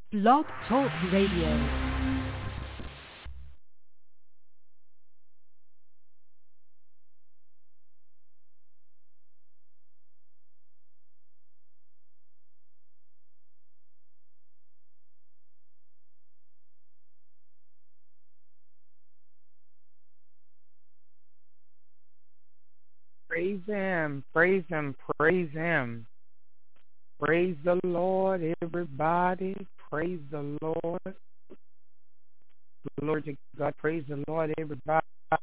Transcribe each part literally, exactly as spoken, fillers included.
Blog Talk Radio. Praise him, praise him, praise him. Praise the Lord, everybody. Praise the Lord. Glory to God. Praise the Lord, everybody.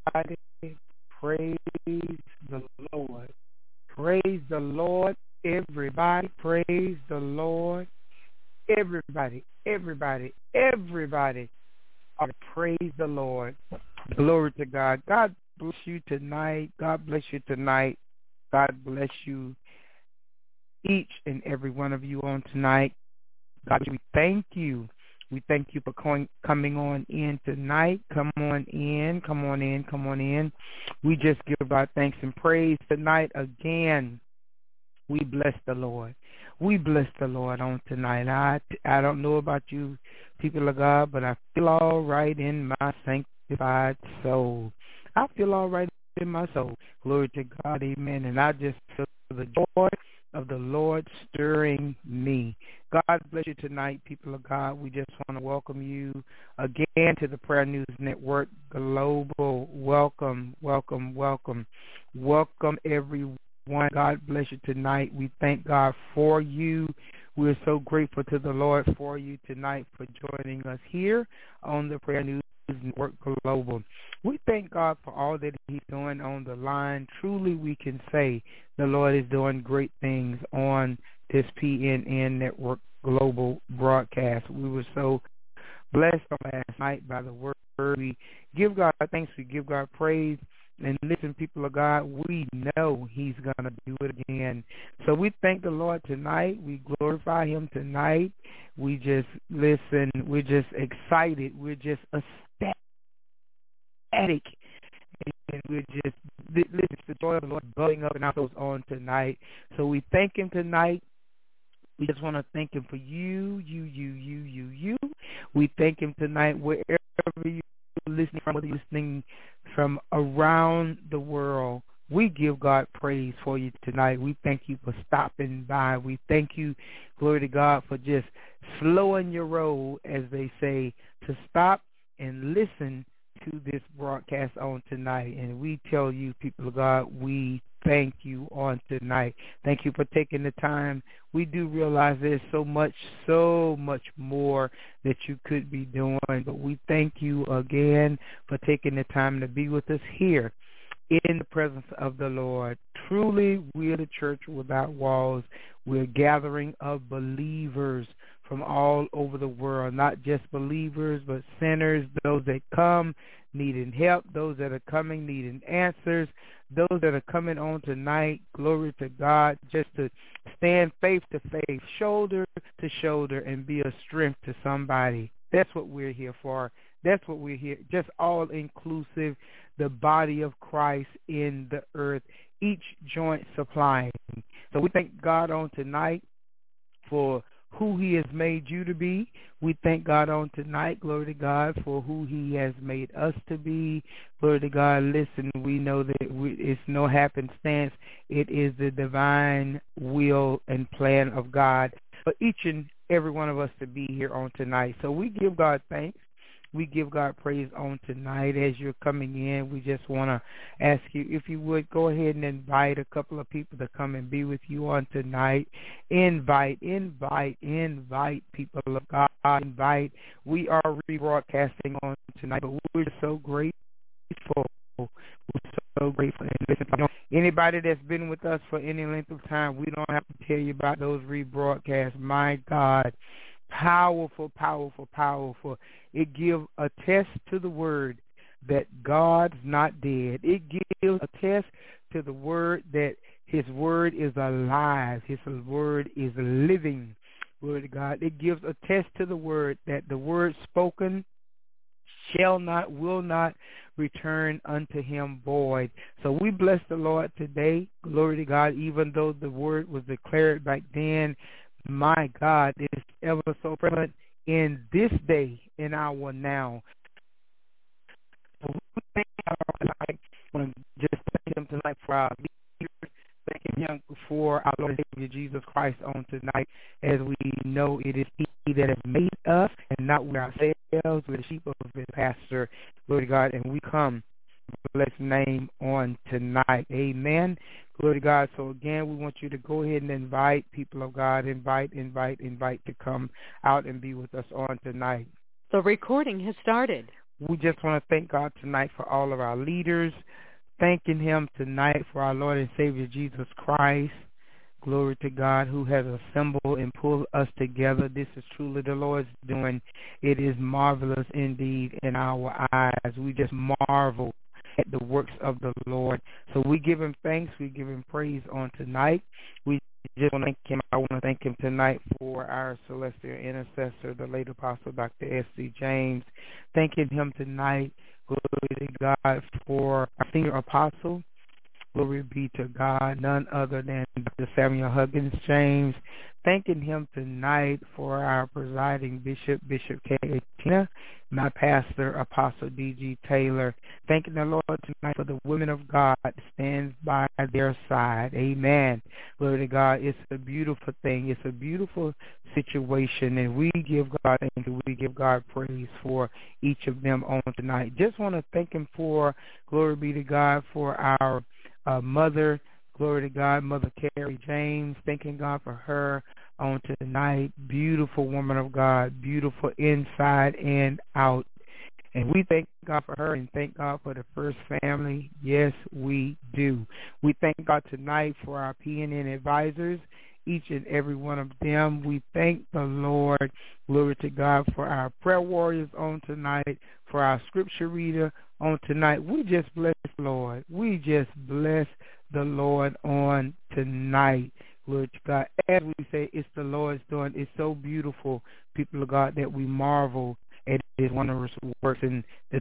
Praise the Lord. Praise the Lord, everybody. Praise the Lord. Everybody, everybody, everybody. Oh, praise the Lord. Glory to God. God bless you tonight. God bless you tonight. God bless you, each and every one of you on tonight. God, we thank you. We thank you for going, coming on in tonight. Come on in, come on in, come on in. We just give God thanks and praise tonight again. We bless the Lord. We bless the Lord on tonight. I, I don't know about you, people of God, but I feel all right in my sanctified soul. I feel all right in my soul. Glory to God, amen. And I just feel the joy of the Lord stirring me. God bless you tonight, people of God. We just want to welcome you again to the Prayer News Network Global. Welcome, welcome, welcome. Welcome, everyone. God bless you tonight. We thank God for you. We're so grateful to the Lord for you tonight for joining us here on the Prayer News Network Global. We thank God for all that he's doing on the line. Truly, we can say the Lord is doing great things on this P N N Network Global broadcast. We were so blessed on last night by the word. We give God thanks. We give God praise. And listen, people of God, we know he's going to do it again. So we thank the Lord tonight. We glorify him tonight. We just, listen, we're just excited. We're just ecstatic. And we're just, listen, it's the joy of the Lord bubbling up in our souls on tonight. So we thank him tonight. We just want to thank him for you, you, you, you, you, you. We thank him tonight wherever you listening from, whether you're listening from around the world. We give God praise for you tonight. We thank you for stopping by. We thank you, glory to God, for just slowing your roll, as they say, to stop and listen to this broadcast on tonight. And we tell you, people of God, we thank you on tonight. Thank you for taking the time. We do realize there's so much, so much more that you could be doing, but we thank you again for taking the time to be with us here in the presence of the Lord. Truly, we are the church without walls. We're a gathering of believers from all over the world, not just believers, but sinners, those that come needing help, those that are coming needing answers, those that are coming on tonight, glory to God, just to stand faith to faith, shoulder to shoulder, and be a strength to somebody. That's what we're here for. That's what we're here, just all inclusive, the body of Christ in the earth, each joint supplying. So we thank God on tonight for who he has made you to be. We thank God on tonight, glory to God, for who he has made us to be. Glory to God. Listen, we know that we, it's no happenstance. It is the divine will and plan of God for each and every one of us to be here on tonight. So we give God thanks. We give God praise on tonight. As you're coming in, we just want to ask you, if you would, go ahead and invite a couple of people to come and be with you on tonight. Invite, invite, invite people of God. Invite. We are rebroadcasting on tonight, but we're so grateful. We're so grateful. And listen, you know, anybody that's been with us for any length of time, we don't have to tell you about those rebroadcasts. My God. Powerful, powerful, powerful. It gives a test to the word that God's not dead. It gives a test to the word that his word is alive. His word is living. Word of God. It gives a test to the word that the word spoken shall not, will not return unto him void. So we bless the Lord today. Glory to God. Even though the word was declared back then, my God, it's ever so prevalent in this day, in our now. So we thank God tonight. I want to just thank him tonight for our leaders, thanking him for our Lord and Savior Jesus Christ on tonight, as we know it is he that has made us and not we ourselves. We're the sheep of his pastor, glory to God, and we come bless name on tonight. Amen. Glory to God. So again, we want you to go ahead and invite people of God, invite, invite, invite to come out and be with us on tonight. The recording has started. We just want to thank God tonight for all of our leaders, thanking him tonight for our Lord and Savior Jesus Christ. Glory to God, who has assembled and pulled us together. This is truly the Lord's doing. It is marvelous indeed in our eyes. We just marvel at the works of the Lord. So we give him thanks. We give him praise on tonight. We just want to thank him. I want to thank him tonight for our celestial intercessor, the late apostle, Doctor S C James. Thanking him tonight, glory to God, for our senior apostle. Glory be to God, none other than Doctor Samuel Huggins James. Thanking him tonight for our presiding bishop, Bishop K. Tina, my pastor, Apostle D G Taylor. Thanking the Lord tonight for the women of God that stands by their side. Amen. Glory to God. It's a beautiful thing. It's a beautiful situation, and we give God thank you. We give God praise for each of them on tonight. Just want to thank him for, glory be to God, for our Uh, mother, glory to God, Mother Carrie James, thanking God for her on tonight. Beautiful woman of God, beautiful inside and out. And we thank God for her and thank God for the First Family. Yes, we do. We thank God tonight for our P N N advisors, each and every one of them. We thank the Lord, glory to God, for our prayer warriors on tonight, for our scripture reader on tonight. We just bless the Lord. We just bless the Lord on tonight. Glory to God. As we say, it's the Lord's doing. It's so beautiful, people of God, that we marvel at his wondrous works and the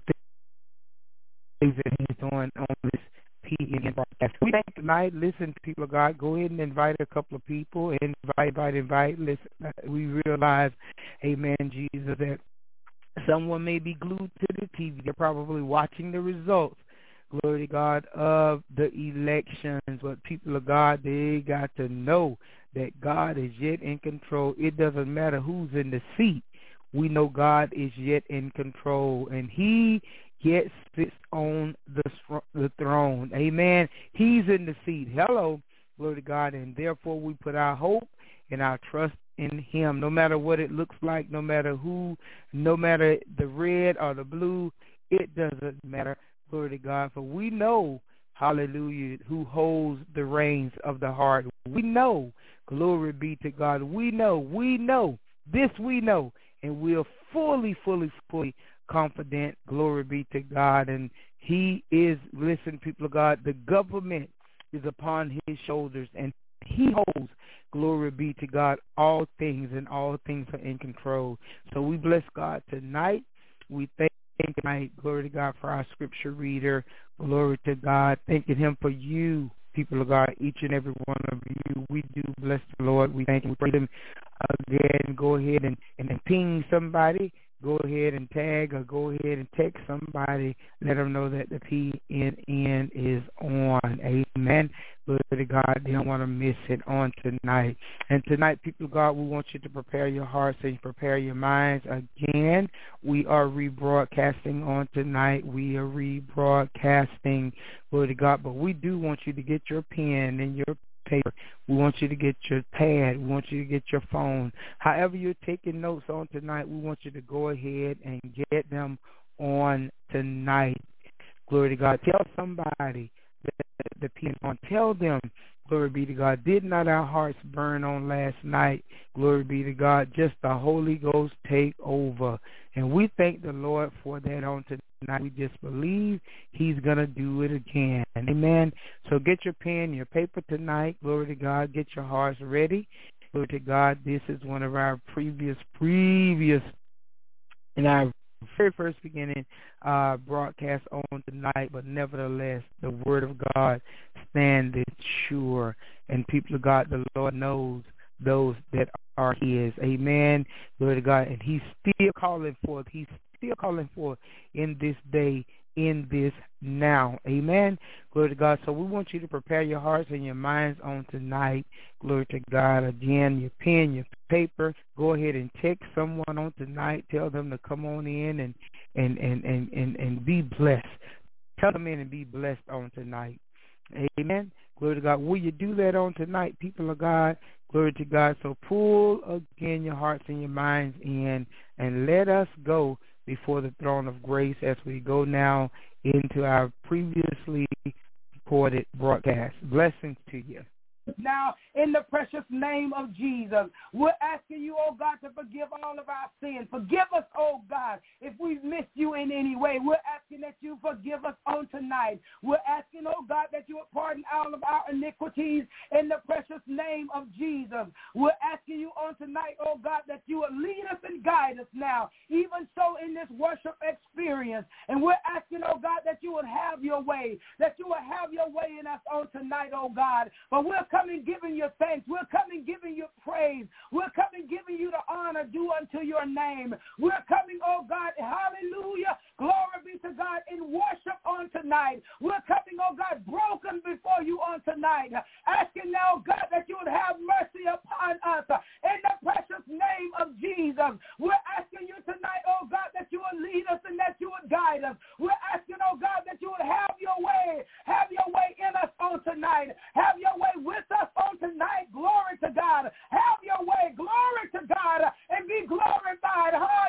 things that he's doing on this P N N broadcast. We thank tonight. Listen, people of God, go ahead and invite a couple of people. Invite, invite, invite. Listen, we realize, amen, Jesus, that someone may be glued to the T V. They're probably watching the results, glory to God, of the elections. But people of God, they got to know that God is yet in control. It doesn't matter who's in the seat. We know God is yet in control, and he yet sits on the, the throne. Amen. He's in the seat. Hello, glory to God, and therefore we put our hope and our trust in him. No matter what it looks like, no matter who, no matter the red or the blue, it doesn't matter. Glory to God. For we know, hallelujah, who holds the reins of the heart. We know, glory be to God. We know, we know, this we know, and we're fully, fully, fully confident, glory be to God. And he is, listen, people of God, the government is upon his shoulders, and he holds, glory be to God, all things, and all things are in control. So we bless God tonight. We thank him tonight, glory to God, for our scripture reader. Glory to God. Thanking him for you, people of God, each and every one of you. We do bless the Lord. We thank him. We praise him. Again, go ahead and, and, and ping somebody. Go ahead and tag or go ahead and text somebody. Let them know that the P N N is on. Amen. Glory to God. They don't want to miss it on tonight. And tonight, people of God, we want you to prepare your hearts and prepare your minds. Again, we are rebroadcasting on tonight. We are rebroadcasting. Glory to God. But we do want you to get your pen and your paper. We want you to get your pad. We want you to get your phone. However you're taking notes on tonight, we want you to go ahead and get them on tonight. Glory to God. Tell somebody that the pen on. Tell them, glory be to God, did not our hearts burn on last night? Glory be to God. Just the Holy Ghost take over. And we thank the Lord for that on tonight. We just believe he's going to do it again. Amen. So get your pen, your paper tonight. Glory to God. Get your hearts ready. Glory to God. This is one of our previous, previous, in our very first beginning uh, broadcast on tonight, but nevertheless, the word of God standeth sure. And people of God, the Lord knows, those that are his. Amen. Glory to God. And he's still calling forth. He's still calling forth in this day, in this now. Amen. Glory to God. So we want you to prepare your hearts and your minds on tonight. Glory to God. Again, your pen, your paper. Go ahead and text someone on tonight. Tell them to come on in and, and, and, and, and, and be blessed. Tell them in and be blessed on tonight. Amen. Glory to God. Will you do that on tonight, people of God? Glory to God. So pull again your hearts and your minds in and let us go before the throne of grace as we go now into our previously recorded broadcast. Blessings to you. Now, in the precious name of Jesus, we're asking you, oh God, to forgive all of our sins. Forgive us, oh God, if we've missed you in any way. We're asking that you forgive us on tonight. We're asking, oh God, that you would pardon all of our iniquities in the precious name of Jesus. We're asking you on tonight, oh God, that you would lead us and guide us now, even so in this worship experience. And we're asking, oh God, that you would have your way, that you would have your way in us on tonight, oh God. But we're coming giving you thanks. We're coming giving you praise. We're coming giving you the honor due unto your name. We're coming, oh God, hallelujah, glory be to God, in worship on tonight. We're coming, oh God, broken before you on tonight, asking now, God, that you would have mercy upon us in the precious name of Jesus. We're asking you tonight, oh God, that you would lead us and that you would guide us. We're asking, oh God, that you would have your way, have your way in us on tonight, have your way with us on tonight. Glory to God. Have your way. Glory to God. And be glorified.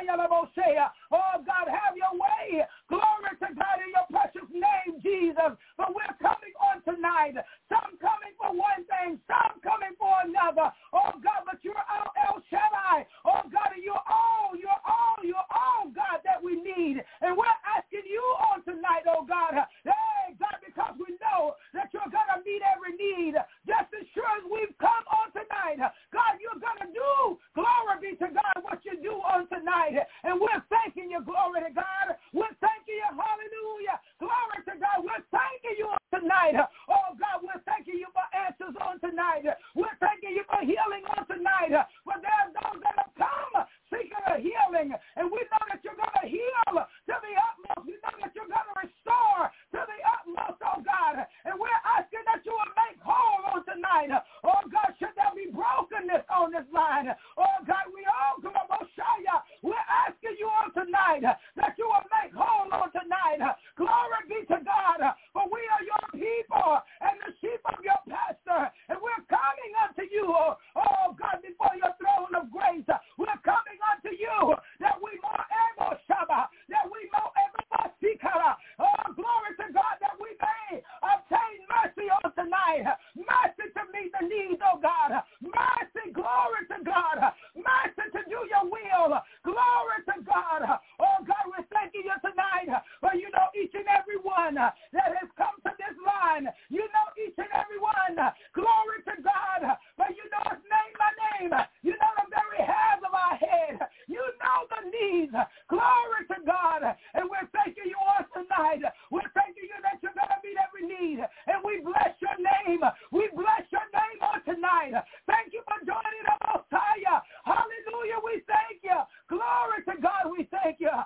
Oh God, have your way. Glory to God in your precious name, Jesus. But we're coming on tonight. Some coming for one thing, some coming for another. Oh God, but you're all El Shaddai. Oh God, and you're all, you're all, you're all, God, that we need. And we're asking you on tonight, oh God. Hey, God, because we know that you're going to meet every need. Just as sure as we've come on tonight, God, you're going to do, glory be to God, what you do on tonight. And we're thanking you, glory to God. We're thanking you, hallelujah. Glory to God. We're thanking you on tonight. Oh, God, we're thanking you for answers on tonight. We're thanking you for healing on tonight. For there are those that have come seeking a healing. And we know that you're going to heal to the utmost. We know that you're going to restore to the utmost, oh God. And we're asking that you will make whole on tonight. Oh God, should there be brokenness on this line? Oh God, we all come up, Oshaya. We're asking you on tonight that you will make whole on tonight. Glory be to God. For we are your people and the sheep of your pastor. And we're coming unto you, oh God, before your throne of grace. We're coming unto you that we more able Shabbat, that we more able Sikara. Oh, glory to God, that we may obtain mercy on tonight. Mercy to meet the needs, oh God. Mercy, glory to God. Mercy to do your will. Glory to God. Oh God, we're thanking you tonight for you know each and every one that has come to this line. You know each and every one. Glory to God. But you know us name by name. You know the very hairs of our head. You know the needs. Glory to God. And we're thanking you on tonight. We're thanking you that you're going to meet every need. And we bless your name. We bless your name on tonight. Thank you for joining us, Messiah. Hallelujah. We thank you. Glory to God. We thank you.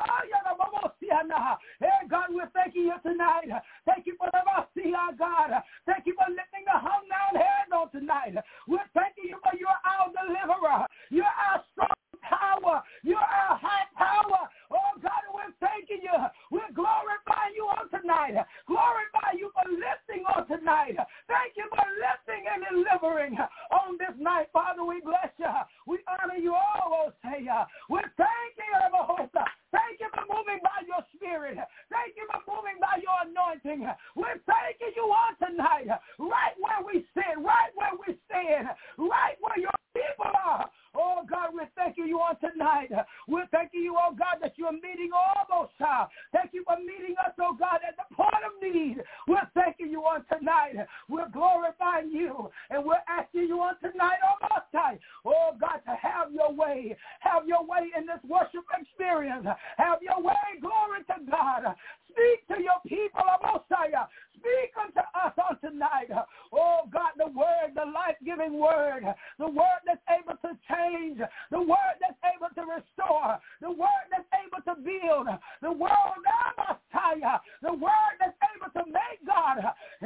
Hey, God, we're thanking you tonight. Thank you for the mercy, God. Thank you for lifting the hung down head on tonight. We're thanking you for you're our deliverer. You're our strong power. You're our high power. Oh, God, we're thanking you. We're glorifying you on tonight. Glorify you for lifting on tonight. Thank you for lifting and delivering on this night. Father, we bless you. We honor you all, Osaya. We're thanking you, Jehovah. Thank you for moving by your spirit. Thank you for moving by your anointing. We're thanking you on tonight. Right where we sit, right where we stand, right where your people are. Oh, God, we're thanking you on tonight. We're thanking you, oh, God, that you're meeting all those child. Thank you for meeting us, oh, God, at the point of need. We're thanking you on tonight. We're glorifying you. And we're asking you on tonight, oh, most high, oh, God, to have your way. Have your way in this worship experience. Have your way. Glory to God. Speak to your people, oh, Messiah. speak unto us on tonight. Oh, God, the word, the life-giving word, the word that's able to change, the word that's able to restore, the word that's able to build, the word, the word that's able to make, God.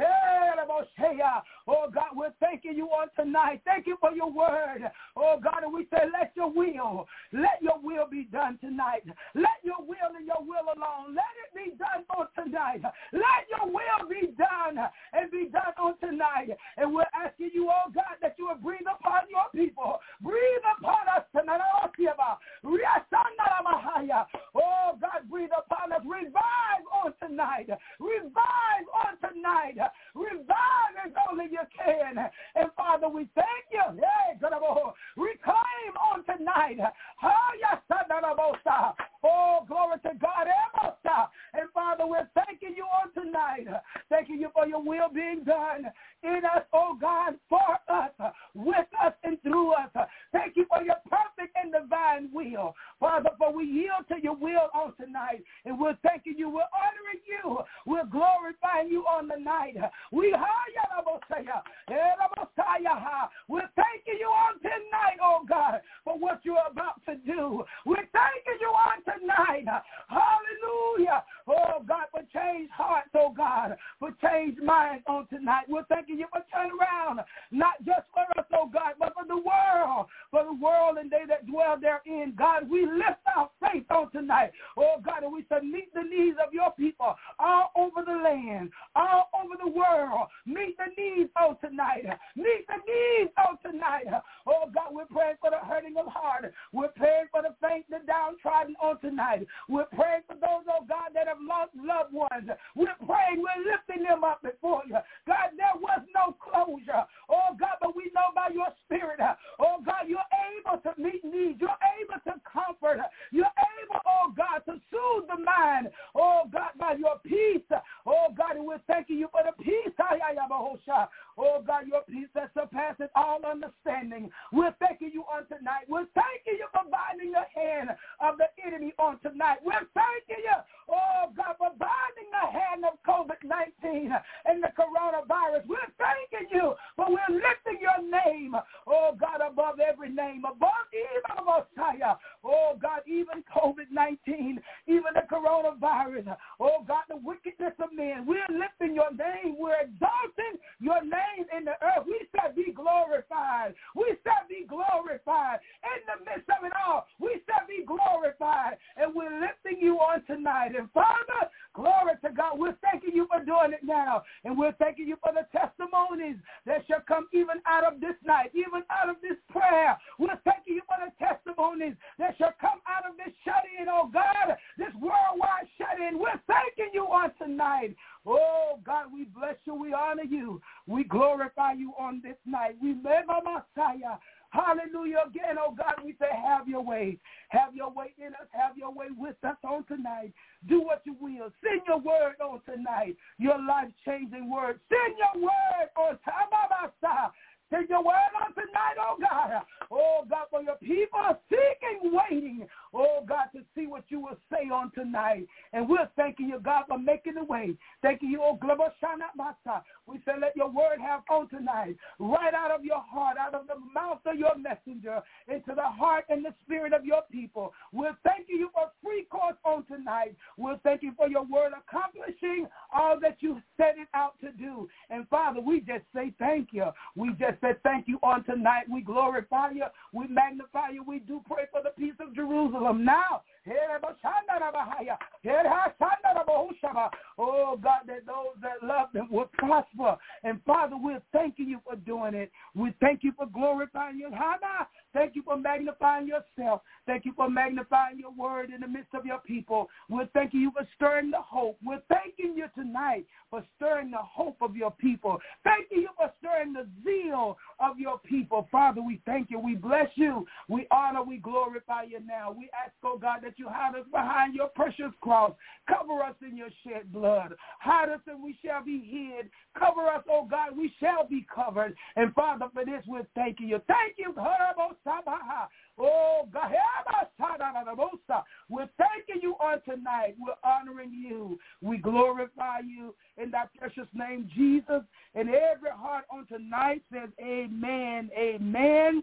Oh, God, we're thanking you on tonight. Thank you for your word. Oh, God, and we say, let your will, let your will be done tonight. Let your will and your will alone, let it be done on tonight. Let your will be done and be done on tonight. And we're asking you, oh, God, that you will breathe upon your people. Breathe upon us tonight. Oh, God, breathe upon us. Revive on tonight. Revive on tonight. Revive as only you can. And Father, we thank you. Reclaim on tonight. Oh, glory to God. And Father, we're thanking you on tonight. Thanking you for your will being done in us, oh God, for us, with us, and through us. Thank you for your perfect and divine will. Father, for we yield to your will on tonight. And we're thanking you. We're honoring you. We're glorifying you on the night. We We're thanking you on tonight, oh God, for what you're about to do. We're thanking you on tonight. Hallelujah. Oh God, for changed hearts, oh God, for changed minds on tonight. We're thanking you for turn around, not just for us, oh God, but for the world, for the world and they that dwell therein. God, we lift our faith on tonight. Oh God, and we say meet the needs of your people all over the land, all over the world. Meet the needs on tonight. Meet the needs on tonight. Oh God, we're praying for the hurting of heart. We're praying for the faint, the downtrodden on tonight. We're praying for those, oh God, that have lost loved ones. We're praying, we're lifting them up before you. God, there was no closure. Oh God, but we know by your spirit, oh God, you're able to meet needs. You're able to comfort. You're able, oh God, to soothe the mind. Oh God, by your peace. Oh God, and we're thanking you for the peace. Oh God, your peace that surpasses all understanding. We're thanking you on tonight. We're thanking you for binding the hand of the enemy on tonight. We're thanking you, oh God, for binding the hand of covid nineteen and the coronavirus. We're thanking you for we're lifting your name, oh God, above every name, above even Messiah. Oh God, even covid nineteen, even the coronavirus. Oh God, the wickedness of men. We're lifting your name. We're exalting your name in the earth. We shall be glorified. We shall be glorified. In the midst of it all, we shall be glorified. And we're lifting you on tonight. And Father, glory to God. We're thanking you for doing it now. And we're thanking you for the testimonies that shall come even out of this night, even out of this prayer. We're thanking you for the testimonies that shall come out of this shut-in, oh God, this worldwide shut-in. We're thanking you on tonight. Oh, God, we bless you. We honor you. We glorify you on this night. We remember Messiah. Hallelujah. Again, oh God, we say have your way. Have your way in us. Have your way with us on tonight. Do what you will. Send your word on tonight. Your life-changing word. Send your word on time. Send your word on tonight, oh God. Oh God, for your people are seeking, waiting, oh God, to see what you will say on tonight. And we're thanking you, God, for making the way. Thanking you, oh Global Shana Masa. We say let your word have on tonight, right out of your heart, out of the mouth of your messenger, into the heart and the spirit of your people. We're thanking you for free course on tonight. We're thanking you for your word accomplishing all that you set it out to do. And Father, we just say thank you. We just say thank you on tonight. We glorify you. We magnify you. We do pray for the peace of Jerusalem now. Oh, God, that those that love them will prosper. And, Father, we're thanking you for doing it. We thank you for glorifying your Hana. Thank you for magnifying yourself. Thank you for magnifying your word in the midst of your people. We're thanking you for stirring the hope. We're thanking you tonight for stirring the hope of your people. Thanking you for stirring the zeal of your people. Father, we thank you. We bless you. We honor, we glorify you now. We ask, oh God, that you hide us behind your precious cross. Cover us in your shed blood. Hide us and we shall be hid. Cover us, oh God, we shall be covered. And Father, for this we're thanking you. Thank you. Oh God, we're thanking you on on tonight. We're honoring you. We glorify you in that precious name, Jesus. And every heart on tonight says amen, amen,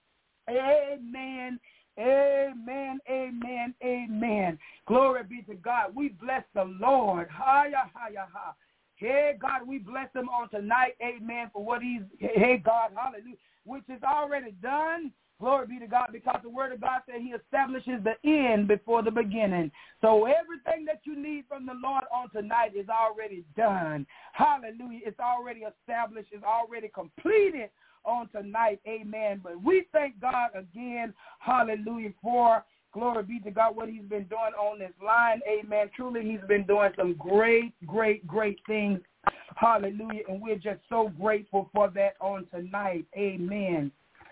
amen, amen, amen, amen. Glory be to God. We bless the Lord. Hiya, hiya, ha. Hey, God, we bless him on tonight, amen, for what he's, hey, God, hallelujah, which is already done. Glory be to God, because the word of God said he establishes the end before the beginning. So everything that you need from the Lord on tonight is already done. Hallelujah. It's already established. It's already completed on tonight. Amen. But we thank God again, hallelujah, for, glory be to God, what he's been doing on this line. Amen. Truly, he's been doing some great, great, great things. Hallelujah. And we're just so grateful for that on tonight. Amen.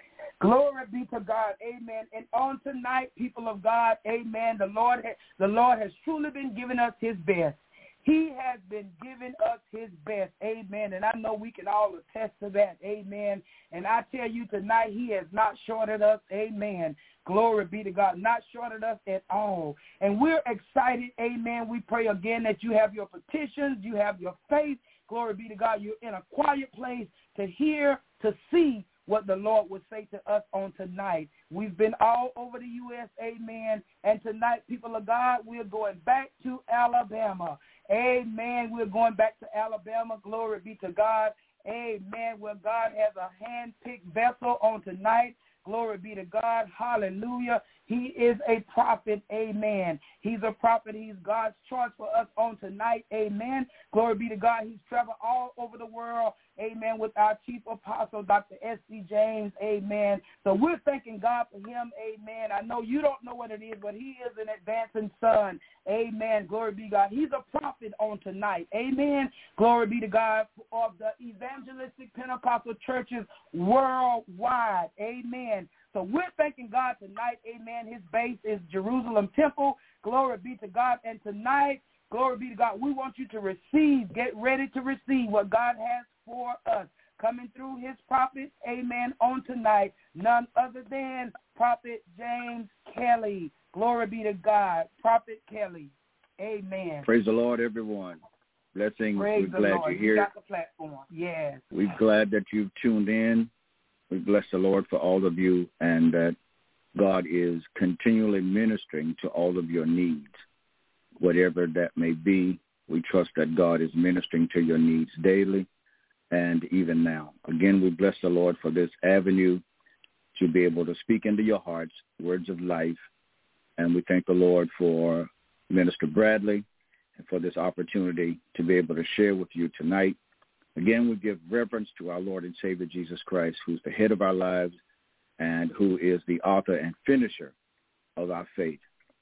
Glory be to God, amen. And on tonight, people of God, amen, the Lord, ha- the Lord has truly been giving us his best. He has been giving us his best, amen. And I know we can all attest to that, amen. And I tell you tonight, he has not shorted us, amen. Glory be to God, not shorted us at all. And we're excited, amen. We pray again that you have your petitions, you have your faith. Glory be to God, you're in a quiet place to hear, to see what the Lord would say to us on tonight. We've been all over the U S, amen. And tonight, people of God, we're going back to Alabama. Amen. We're going back to Alabama. Glory be to God. Amen. Where God has a hand-picked vessel on tonight. Glory be to God. Hallelujah. He is a prophet. Amen. He's a prophet. He's God's choice for us on tonight. Amen. Glory be to God. He's traveled all over the world. Amen. With our chief apostle, Doctor S C James. Amen. So we're thanking God for him. Amen. I know you don't know what it is, but he is an advancing son. Amen. Glory be to God. He's a prophet on tonight. Amen. Glory be to God of the evangelistic Pentecostal churches worldwide. Amen. So we're thanking God tonight. Amen. His base is Jerusalem Temple. Glory be to God. And tonight, glory be to God, we want you to receive, get ready to receive what God has for us. Coming through his prophet, amen, on tonight, none other than Prophet James Kelly. Glory be to God. Prophet Kelly. Amen. Praise the Lord, everyone. Blessings. Praise We're the glad Lord. you're here. You got the platform. Yes. We're glad that you've tuned in. We bless the Lord for all of you, and that God is continually ministering to all of your needs, whatever that may be. We trust that God is ministering to your needs daily and even now. Again, we bless the Lord for this avenue to be able to speak into your hearts words of life, and we thank the Lord for Minister Bradley and for this opportunity to be able to share with you tonight. Again, we give reverence to our Lord and Savior Jesus Christ, who's the head of our lives and who is the author and finisher of our faith.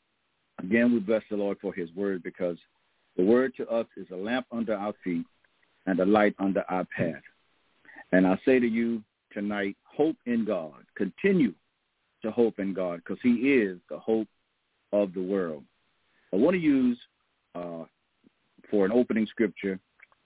Again, we bless the Lord for his word, because the word to us is a lamp under our feet and a light under our path. And I say to you tonight, hope in God. Continue to hope in God, because he is the hope of the world. I want to use, uh, for an opening scripture,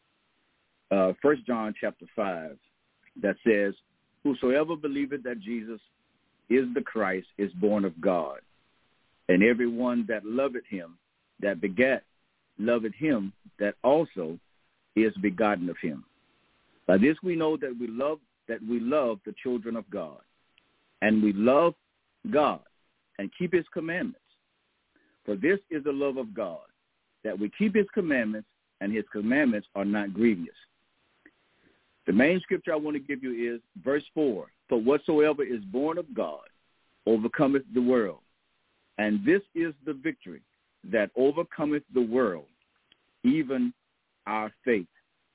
Uh, First John chapter five, that says, whosoever believeth that Jesus is the Christ is born of God, and everyone that loveth him, that begat, loveth him that also is begotten of him. By this we know that we love that we love the children of God, and we love God and keep his commandments. For this is the love of God, that we keep his commandments, and his commandments are not grievous. The main scripture I want to give you is verse four. For whatsoever is born of God overcometh the world. And this is the victory that overcometh the world, even our faith.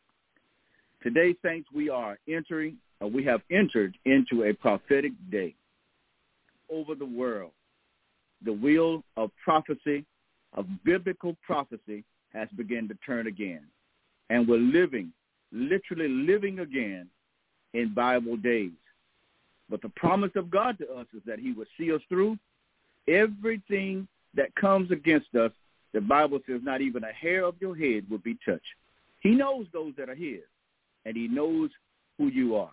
Today, saints, we are entering, or we have entered into a prophetic day over the world. The wheel of prophecy, of biblical prophecy, has begun to turn again. And we're living literally living again in Bible days. But the promise of God to us is that he will see us through. Everything that comes against us, the Bible says not even a hair of your head will be touched. He knows those that are his, and he knows who you are.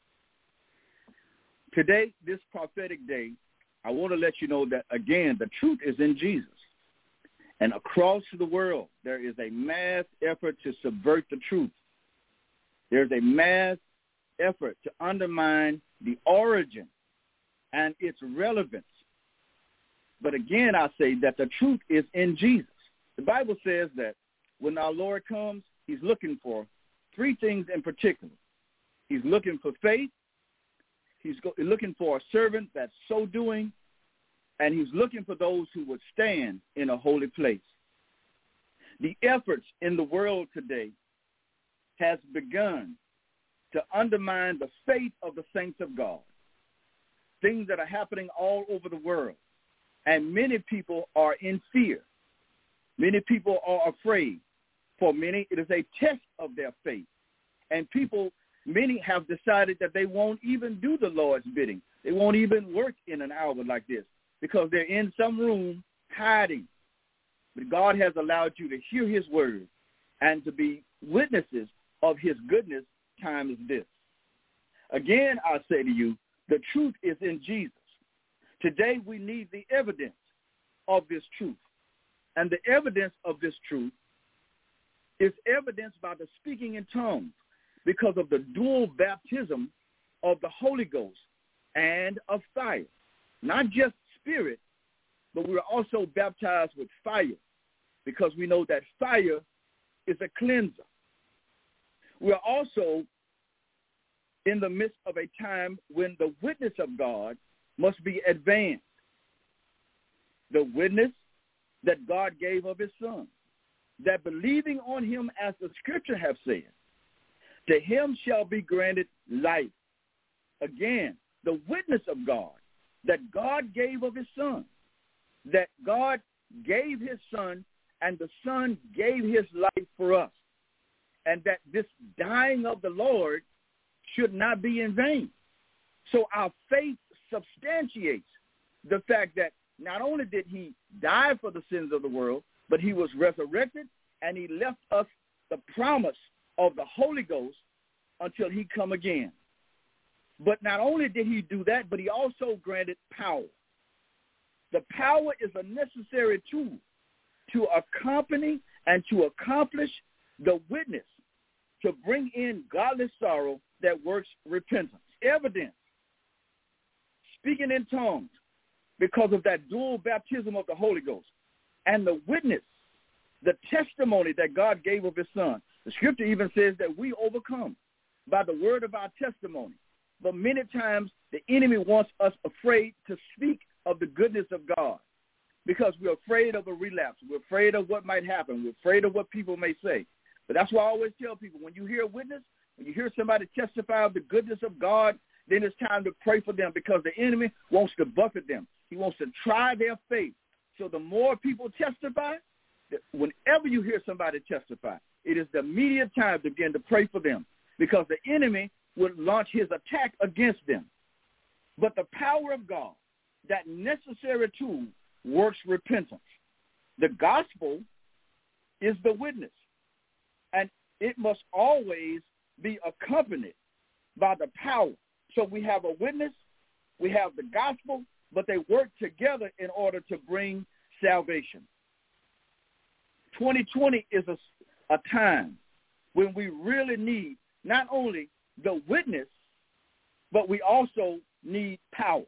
Today, this prophetic day, I want to let you know that, again, the truth is in Jesus. And across the world, there is a mass effort to subvert the truth. There's a mass effort to undermine the origin and its relevance. But again, I say that the truth is in Jesus. The Bible says that when our Lord comes, he's looking for three things in particular. He's looking for faith. He's looking for a servant that's so doing. And he's looking for those who would stand in a holy place. The efforts in the world today has begun to undermine the faith of the saints of God. Things that are happening all over the world. And many people are in fear. Many people are afraid. For many, it is a test of their faith. And people, many have decided that they won't even do the Lord's bidding. They won't even work in an hour like this because they're in some room hiding. But God has allowed you to hear his word and to be witnesses of his goodness time as this. Again, I say to you, the truth is in Jesus. Today we need the evidence of this truth. And the evidence of this truth is evidenced by the speaking in tongues because of the dual baptism of the Holy Ghost and of fire. Not just spirit, but we're also baptized with fire because we know that fire is a cleanser. We're also in the midst of a time when the witness of God must be advanced. The witness that God gave of his son, that believing on him as the scripture have said, to him shall be granted life. Again, the witness of God, that God gave of his son, that God gave his son and the son gave his life for us, and that this dying of the Lord should not be in vain. So our faith substantiates the fact that not only did he die for the sins of the world, but he was resurrected and he left us the promise of the Holy Ghost until he come again. But not only did he do that, but he also granted power. The power is a necessary tool to accompany and to accomplish the witness, to bring in godly sorrow that works repentance. Evidence, speaking in tongues because of that dual baptism of the Holy Ghost, and the witness, the testimony that God gave of his son. The scripture even says that we overcome by the word of our testimony. But many times the enemy wants us afraid to speak of the goodness of God because we're afraid of a relapse. We're afraid of what might happen. We're afraid of what people may say. But that's why I always tell people, when you hear a witness, when you hear somebody testify of the goodness of God, then it's time to pray for them because the enemy wants to buffet them. He wants to try their faith. So the more people testify, whenever you hear somebody testify, it is the immediate time to begin to pray for them because the enemy would launch his attack against them. But the power of God, that necessary tool, works repentance. The gospel is the witness, and it must always be accompanied by the power. So we have a witness, we have the gospel, but they work together in order to bring salvation. twenty twenty is a, a time when we really need not only the witness, but we also need power.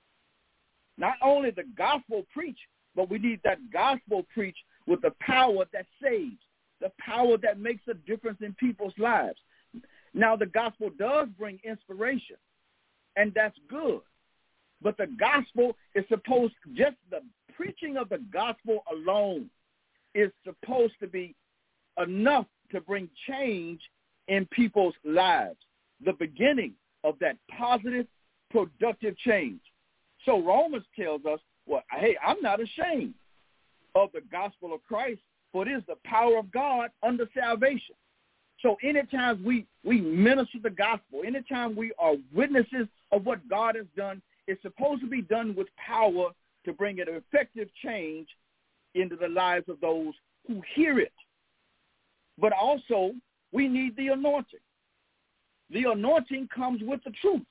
Not only the gospel preached, but we need that gospel preached with the power that saves, the power that makes a difference in people's lives. Now, the gospel does bring inspiration, and that's good. But the gospel is supposed, just the preaching of the gospel alone is supposed to be enough to bring change in people's lives, the beginning of that positive, productive change. So Romans tells us, well, hey, I'm not ashamed of the gospel of Christ, for it is the power of God unto salvation. So anytime we, we minister the gospel, anytime we are witnesses of what God has done, it's supposed to be done with power to bring an effective change into the lives of those who hear it. But also, we need the anointing. The anointing comes with the truth.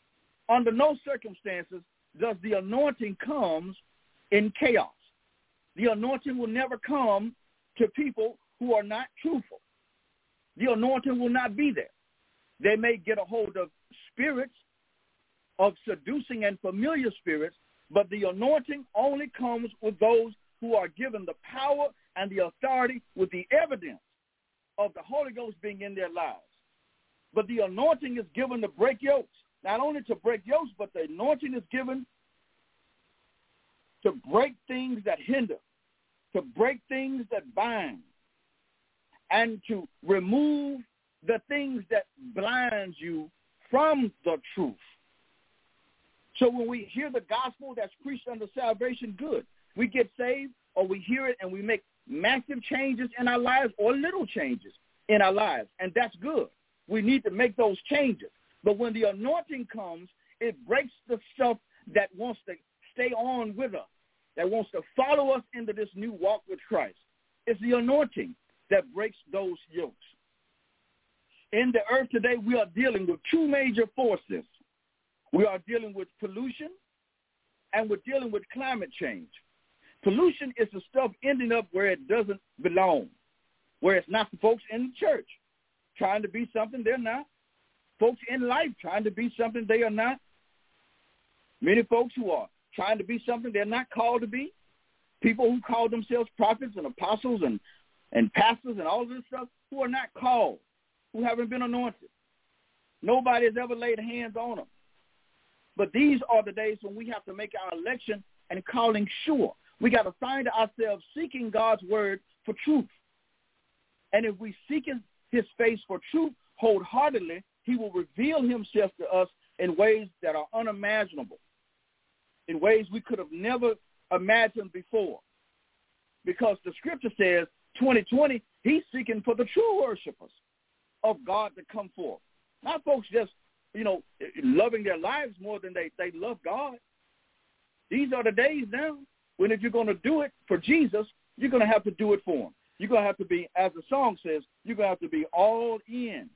Under no circumstances does the anointing come in chaos. The anointing will never come to people who are not truthful. The anointing will not be there. They may get a hold of spirits, of seducing and familiar spirits, but the anointing only comes with those who are given the power and the authority with the evidence of the Holy Ghost being in their lives. But the anointing is given to break yokes. Not only to break yokes, but the anointing is given to break things that hinder, to break things that bind, and to remove the things that blinds you from the truth. So when we hear the gospel that's preached unto salvation, good. We get saved, or we hear it and we make massive changes in our lives or little changes in our lives, and that's good. We need to make those changes. But when the anointing comes, it breaks the stuff that wants to stay on with us, that wants to follow us into this new walk with Christ. It's the anointing that breaks those yokes. In the earth today, we are dealing with two major forces. We are dealing with pollution, and we're dealing with climate change. Pollution is the stuff ending up where it doesn't belong, where it's not the folks in the church trying to be something they're not, folks in life trying to be something they are not, many folks who are trying to be something they're not called to be, people who call themselves prophets and apostles and, and pastors and all of this stuff who are not called, who haven't been anointed. Nobody has ever laid hands on them. But these are the days when we have to make our election and calling sure. We got to find ourselves seeking God's word for truth. And if we seek his face for truth wholeheartedly, he will reveal himself to us in ways that are unimaginable, in ways we could have never imagined before. Because the scripture says, twenty twenty, he's seeking for the true worshipers of God to come forth. Not folks just, you know, loving their lives more than they, they love God. These are the days now when if you're going to do it for Jesus, you're going to have to do it for him. You're going to have to be, as the song says, you're going to have to be all in.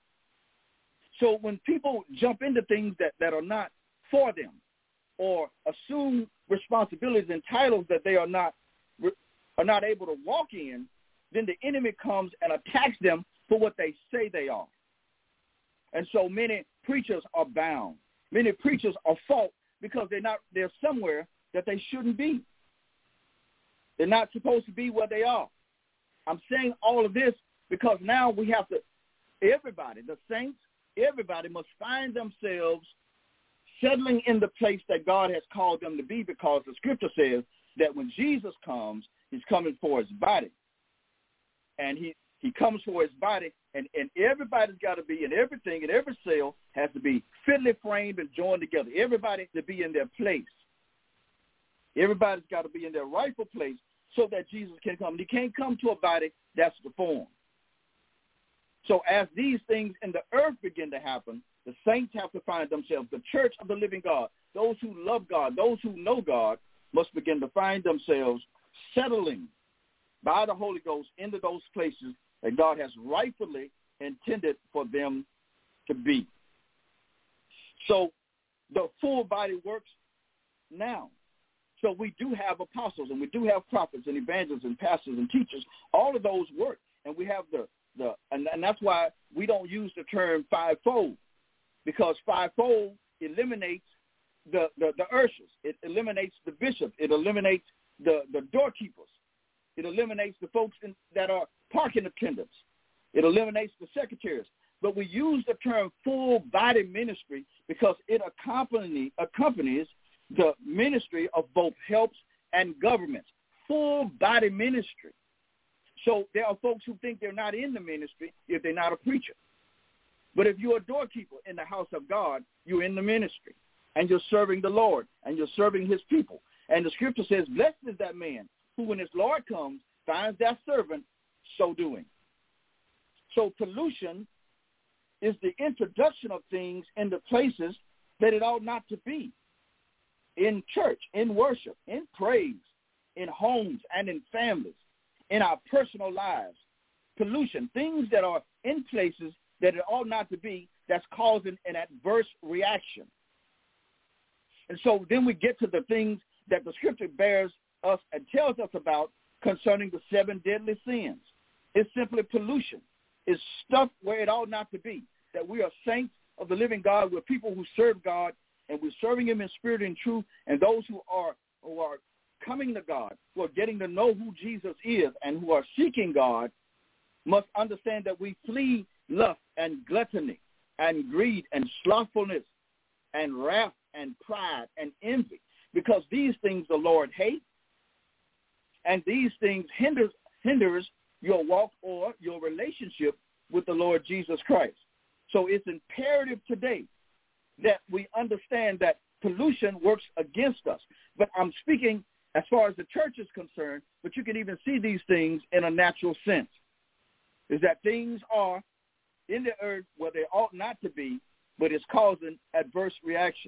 So when people jump into things that, that are not for them or assume responsibilities and titles that they are not are not able to walk in, then the enemy comes and attacks them for what they say they are. And so many preachers are bound. Many preachers are fault because they're not they're somewhere that they shouldn't be. They're not supposed to be where they are. I'm saying all of this because now we have to, everybody, the saints, everybody must find themselves settling in the place that God has called them to be, because the scripture says that when Jesus comes, he's coming for his body. And he, he comes for his body, and, and everybody's got to be in everything, and every cell has to be fitly framed and joined together. Everybody to be in their place. Everybody's got to be in their rightful place so that Jesus can come. He can't come to a body that's deformed. So as these things in the earth begin to happen, the saints have to find themselves, the church of the living God, those who love God, those who know God, must begin to find themselves settling by the Holy Ghost into those places that God has rightfully intended for them to be. So the full body works now. So we do have apostles, and we do have prophets and evangelists and pastors and teachers. All of those work, and we have the, the and, and that's why we don't use the term fivefold, because fivefold eliminates the, the, the ushers. It eliminates the bishop. It eliminates the, the doorkeepers. It eliminates the folks in, that are parking attendants. It eliminates the secretaries. But we use the term full body ministry because it accompany, accompanies the ministry of both helps and governments. Full body ministry. So there are folks who think they're not in the ministry if they're not a preacher. But if you're a doorkeeper in the house of God, you're in the ministry, and you're serving the Lord, and you're serving his people. And the scripture says, blessed is that man who, when his Lord comes, finds that servant so doing. So pollution is the introduction of things into places that it ought not to be. In church, in worship, in praise, in homes and in families, in our personal lives. Pollution, things that are in places that it ought not to be, that's causing an adverse reaction. And so then we get to the things that the scripture bears us and tells us about concerning the seven deadly sins. It's simply pollution. It's stuff where it ought not to be, that we are saints of the living God. We're people who serve God, and we're serving him in spirit and truth, and those who are who are coming to God, who are getting to know who Jesus is and who are seeking God, must understand that we flee lust and gluttony and greed and slothfulness and wrath and pride and envy, because these things the Lord hates, and these things hinders hinders your walk or your relationship with the Lord Jesus Christ. So it's imperative today that we understand that pollution works against us. But I'm speaking as far as the church is concerned, but you can even see these things in a natural sense, is that things are in the earth where they ought not to be, but it's causing adverse reaction.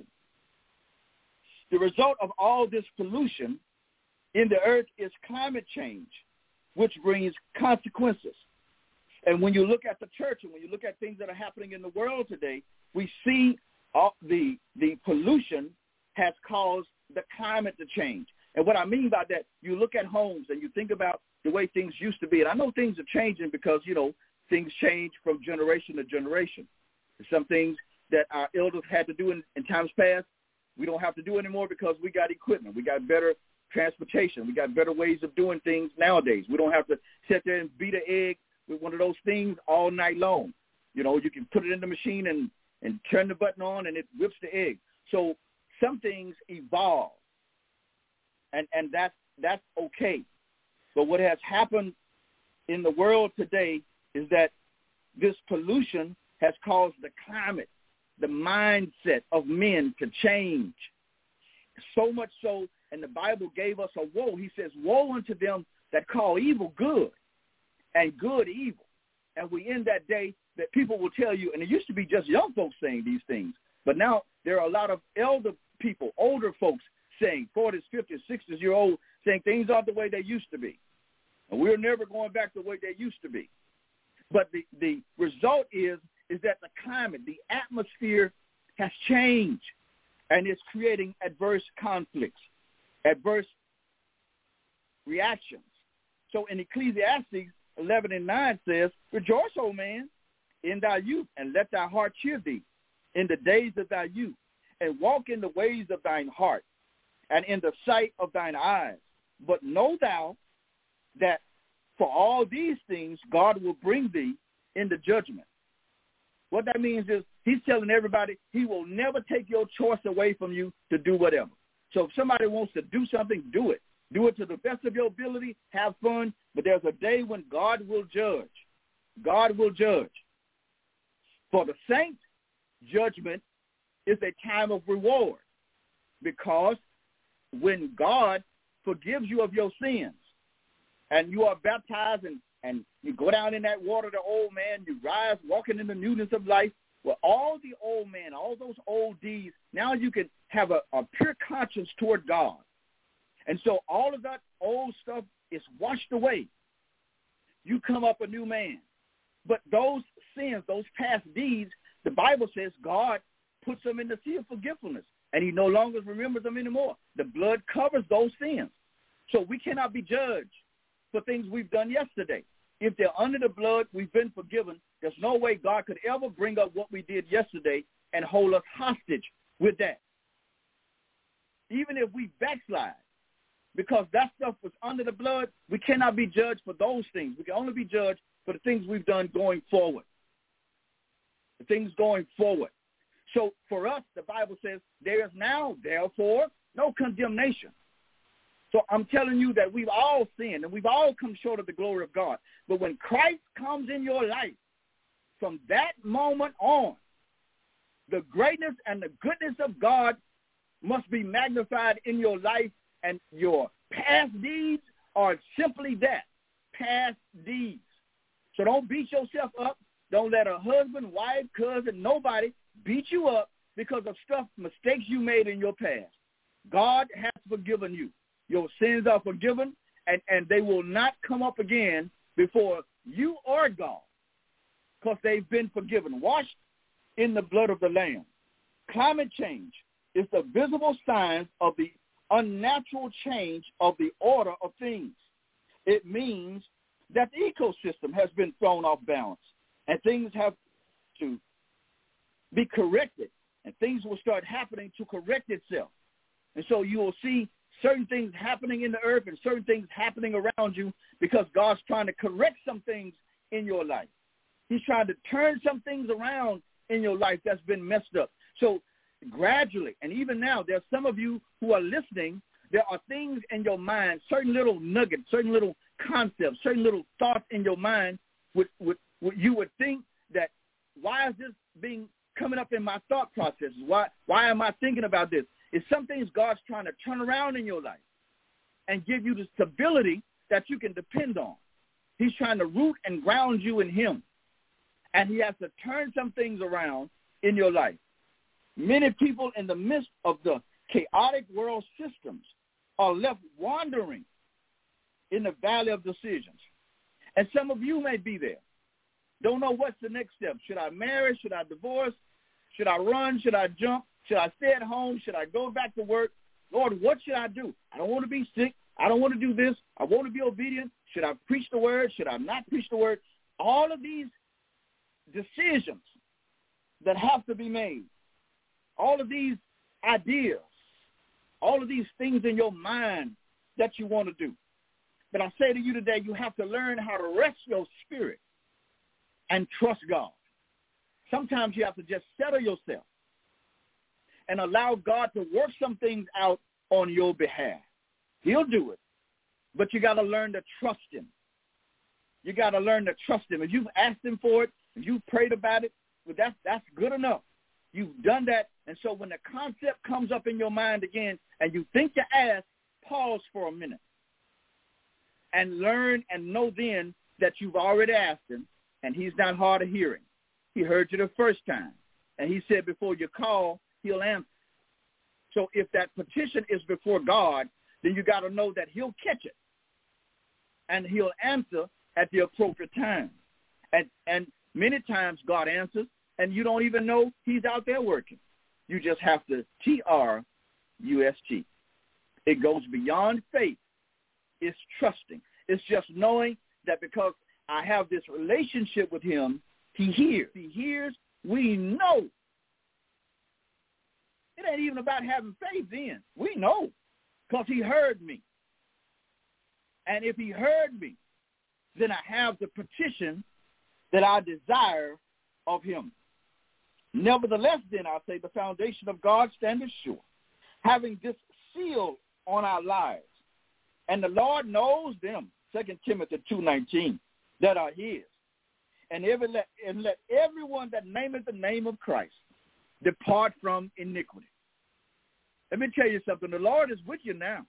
The result of all this pollution in the earth is climate change, which brings consequences. And when you look at the church and when you look at things that are happening in the world today, we see all the the pollution has caused the climate to change. And what I mean by that, you look at homes and you think about the way things used to be. And I know things are changing because, you know, things change from generation to generation. Some things that our elders had to do in, in times past, we don't have to do anymore because we got equipment. We got better transportation. We got better ways of doing things nowadays. We don't have to sit there and beat an egg with one of those things all night long. You know, you can put it in the machine and, and turn the button on and it whips the egg. So some things evolve, and, and that's, that's okay. But what has happened in the world today is that this pollution has caused the climate, the mindset of men to change. So much so, and the Bible gave us a woe. He says, woe unto them that call evil good and good evil. And we in that day that people will tell you, and it used to be just young folks saying these things, but now there are a lot of elder people, older folks saying, forties, fifties, sixties year old, saying things aren't the way they used to be. And we're never going back to the way they used to be. But the, the result is, is that the climate, the atmosphere has changed, and it's creating adverse conflicts, adverse reactions. So in Ecclesiastes eleven and nine says, rejoice, O man, in thy youth, and let thy heart cheer thee in the days of thy youth, and walk in the ways of thine heart, and in the sight of thine eyes. But know thou that for all these things God will bring thee into judgment. What that means is he's telling everybody he will never take your choice away from you to do whatever. So if somebody wants to do something, do it. Do it to the best of your ability. Have fun. But there's a day when God will judge. God will judge. For the saints, judgment is a time of reward, because when God forgives you of your sins and you are baptized and, and you go down in that water, the old man, you rise walking in the newness of life, well, all the old man, all those old deeds, now you can have a, a pure conscience toward God. And so all of that old stuff is washed away. You come up a new man. But those sins, those past deeds, the Bible says God puts them in the sea of forgetfulness, and he no longer remembers them anymore. The blood covers those sins. So we cannot be judged for things we've done yesterday. If they're under the blood, we've been forgiven. There's no way God could ever bring up what we did yesterday and hold us hostage with that. Even if we backslide, because that stuff was under the blood, we cannot be judged for those things. We can only be judged for the things we've done going forward. The things going forward. So for us, the Bible says, there is now, therefore, no condemnation. So I'm telling you that we've all sinned and we've all come short of the glory of God. But when Christ comes in your life, from that moment on, the greatness and the goodness of God must be magnified in your life, and your past deeds are simply that, past deeds. So don't beat yourself up. Don't let a husband, wife, cousin, nobody beat you up because of stuff, mistakes you made in your past. God has forgiven you. Your sins are forgiven, and, and they will not come up again before you or God, because they've been forgiven, washed in the blood of the Lamb. Climate change is the visible signs of the unnatural change of the order of things. It means that the ecosystem has been thrown off balance, and things have to be corrected, and things will start happening to correct itself. And so you will see certain things happening in the earth and certain things happening around you because God's trying to correct some things in your life. He's trying to turn some things around in your life that's been messed up. So gradually, and even now, there's some of you who are listening, there are things in your mind, certain little nuggets, certain little concepts, certain little thoughts in your mind which, which, which you would think that, why is this being coming up in my thought processes? Why, why am I thinking about this? It's some things God's trying to turn around in your life and give you the stability that you can depend on. He's trying to root and ground you in him. And he has to turn some things around in your life. Many people in the midst of the chaotic world systems are left wandering in the valley of decisions. And some of you may be there. Don't know what's the next step. Should I marry? Should I divorce? Should I run? Should I jump? Should I stay at home? Should I go back to work? Lord, what should I do? I don't want to be sick. I don't want to do this. I want to be obedient. Should I preach the word? Should I not preach the word? All of these decisions that have to be made, all of these ideas, all of these things in your mind that you want to do. But I say to you today, you have to learn how to rest your spirit and trust God. Sometimes you have to just settle yourself and allow God to work some things out on your behalf. He'll do it, but you got to learn to trust him. You got to learn to trust him. If you've asked him for it, if you've prayed about it, well, that's, that's good enough. You've done that, and so when the concept comes up in your mind again and you think to ask, pause for a minute and learn and know then that you've already asked him, and he's not hard of hearing. He heard you the first time, and he said before you call, he'll answer. So if that petition is before God, then you got to know that he'll catch it, and he'll answer at the appropriate time. And, and many times God answers, and you don't even know he's out there working. You just have to T R U S T. It goes beyond faith. It's trusting. It's just knowing that because I have this relationship with him, he hears. He hears, we know. It ain't even about having faith then. We know because he heard me. And if he heard me, then I have the petition that I desire of him. Nevertheless, then, I say, the foundation of God standeth sure, having this seal on our lives. And the Lord knows them, Second Timothy two nineteen, that are his. And, every, let, and let everyone that nameth the name of Christ depart from iniquity. Let me tell you something. The Lord is with you now.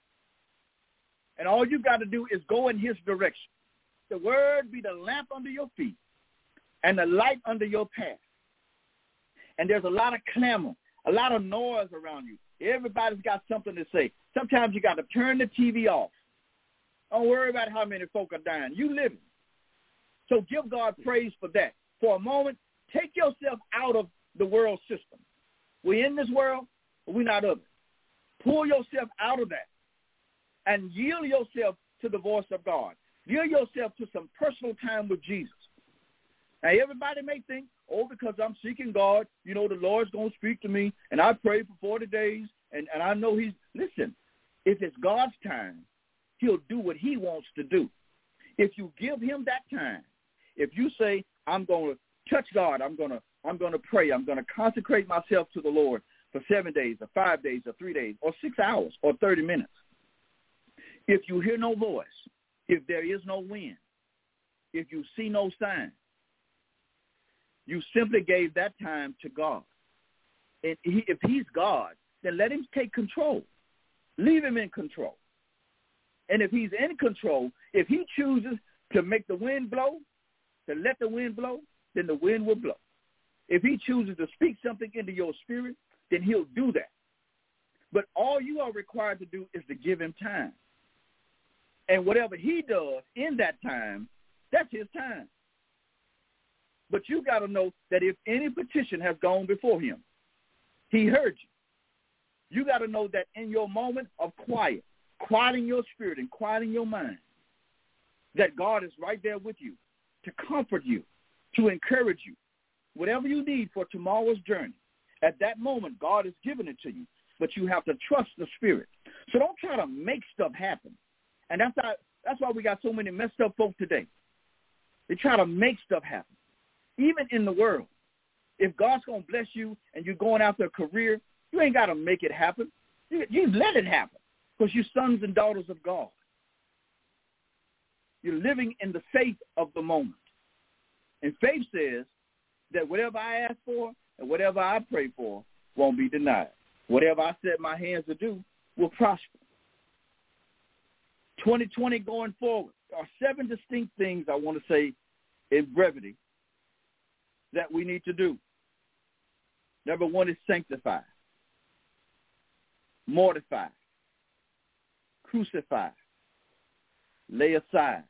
And all you got to do is go in his direction. The word be the lamp under your feet and the light under your path. And there's a lot of clamor, a lot of noise around you. Everybody's got something to say. Sometimes you got to turn the T V off. Don't worry about how many folk are dying. You living. So give God praise for that. For a moment, take yourself out of the world system. We're in this world, but we're not of it. Pull yourself out of that and yield yourself to the voice of God. Yield yourself to some personal time with Jesus. Now, everybody may think, oh, because I'm seeking God, you know, the Lord's going to speak to me, and I prayed for forty days, and, and I know he's, listen, if it's God's time, he'll do what he wants to do. If you give him that time, if you say, I'm going to touch God, I'm going to I'm going to pray, I'm going to consecrate myself to the Lord for seven days or five days or three days or six hours or thirty minutes. If you hear no voice, if there is no wind, if you see no sign, you simply gave that time to God. And he, if he's God, then let him take control. Leave him in control. And if he's in control, if he chooses to make the wind blow, to let the wind blow, then the wind will blow. If he chooses to speak something into your spirit, then he'll do that. But all you are required to do is to give him time. And whatever he does in that time, that's his time. But you got to know that if any petition has gone before him, he heard you. You got to know that in your moment of quiet, quieting your spirit and quieting your mind, that God is right there with you to comfort you, to encourage you. Whatever you need for tomorrow's journey, at that moment, God has given it to you, but you have to trust the Spirit. So don't try to make stuff happen. And that's why, that's why we got so many messed up folk today. They try to make stuff happen. Even in the world, if God's going to bless you and you're going after a career, you ain't got to make it happen. You, you let it happen because you're sons and daughters of God. You're living in the faith of the moment. And faith says that whatever I ask for and whatever I pray for won't be denied. Whatever I set my hands to do will prosper. twenty twenty going forward, there are seven distinct things I want to say in brevity that we need to do. Number one is sanctify, mortify, crucify, lay aside,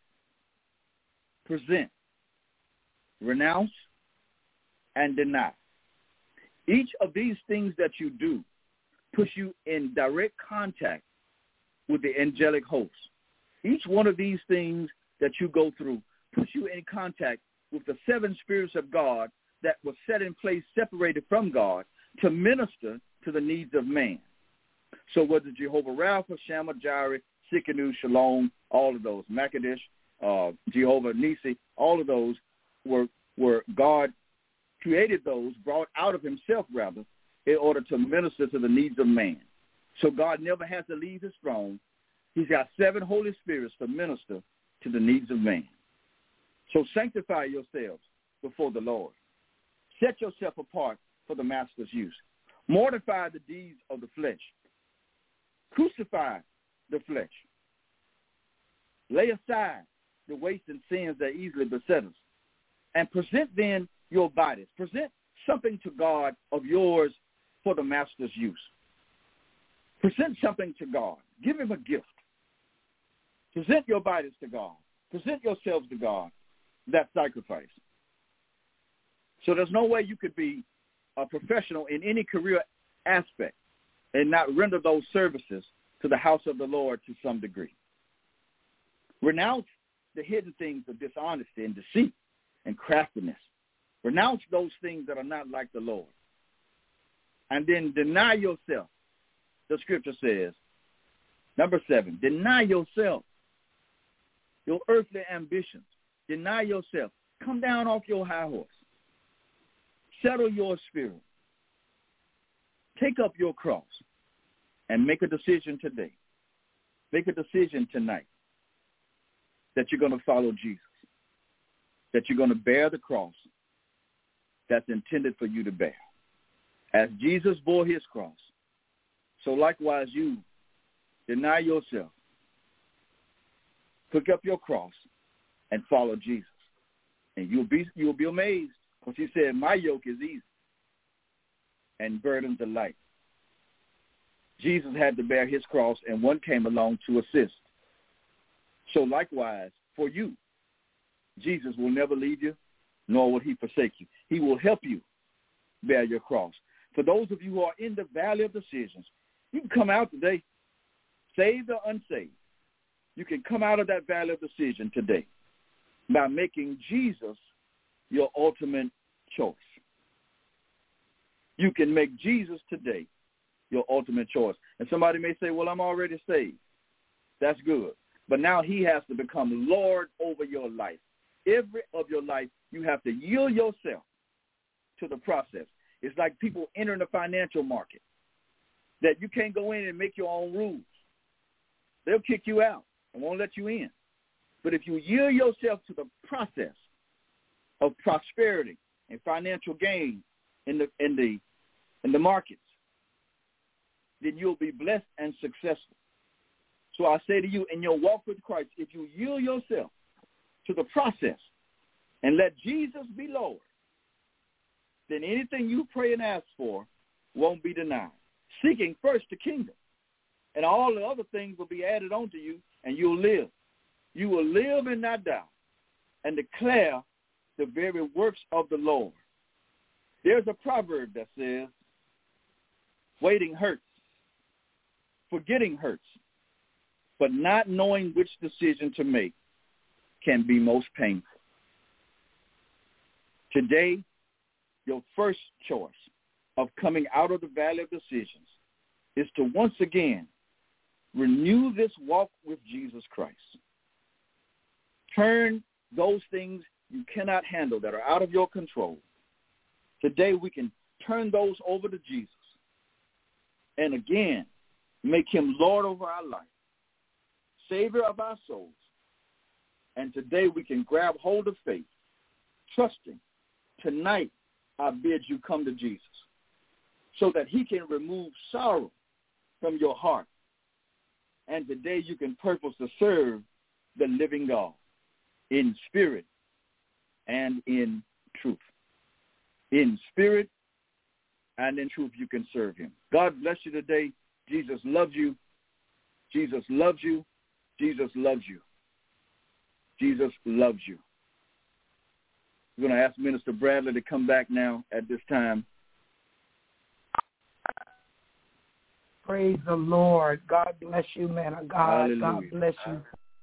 present, renounce, and deny. Each of these things that you do puts you in direct contact with the angelic host. Each one of these things that you go through puts you in contact with the seven spirits of God that were set in place, separated from God, to minister to the needs of man. So whether Jehovah Rapha, Shammah, Jireh, Sikkenu, Shalom, all of those, Makadesh, uh, Jehovah Nisi, all of those were were God created those, brought out of himself, rather, in order to minister to the needs of man. So God never has to leave his throne. He's got seven Holy Spirits to minister to the needs of man. So sanctify yourselves before the Lord. Set yourself apart for the master's use. Mortify the deeds of the flesh. Crucify the flesh. Lay aside the weights and sins that easily beset us. And present then your bodies. Present something to God of yours for the master's use. Present something to God. Give him a gift. Present your bodies to God. Present yourselves to God. That sacrifice. So there's no way you could be a professional in any career aspect and not render those services to the house of the Lord to some degree. Renounce the hidden things of dishonesty and deceit and craftiness. Renounce those things that are not like the Lord. And then deny yourself. The scripture says, number seven, deny yourself, your earthly ambitions. Deny yourself. Come down off your high horse. Settle your spirit. Take up your cross and make a decision today. Make a decision tonight that you're going to follow Jesus, that you're going to bear the cross that's intended for you to bear. As Jesus bore his cross, so likewise you deny yourself, pick up your cross, and follow Jesus. And you'll be you'll be amazed, because he said, my yoke is easy and burdens are light. Jesus had to bear his cross, and one came along to assist. So likewise, for you, Jesus will never leave you, nor will he forsake you. He will help you bear your cross. For those of you who are in the valley of decisions, you can come out today, saved or unsaved. You can come out of that valley of decision today by making Jesus your ultimate choice. You can make Jesus today your ultimate choice. And somebody may say, well, I'm already saved. That's good. But now he has to become Lord over your life. Every of your life, you have to yield yourself to the process. It's like people entering the financial market, that you can't go in and make your own rules. They'll kick you out and won't let you in. But if you yield yourself to the process of prosperity and financial gain in the in the in the markets, then you'll be blessed and successful. So I say to you, in your walk with Christ, if you yield yourself to the process and let Jesus be Lord, then anything you pray and ask for won't be denied. Seeking first the kingdom, and all the other things will be added onto you, and you'll live. You will live and not die, and declare the very works of the Lord. There's a proverb that says, waiting hurts, Forgetting hurts, but not knowing which decision to make can be most painful. Today, your first choice of coming out of the valley of decisions is to once again renew this walk with Jesus Christ. Turn those things you cannot handle that are out of your control. Today we can turn those over to Jesus and again make him Lord over our life, Savior of our souls. And today we can grab hold of faith, trusting tonight I bid you come to Jesus so that he can remove sorrow from your heart. And today you can purpose to serve the living God in spirit and in truth. In spirit and in truth you can serve him. God bless you today. Jesus loves you. Jesus loves you. Jesus loves you. Jesus loves you. We're going to ask Minister Bradley to come back now at this time. Praise the Lord. God bless you, man of God. Hallelujah. God bless you.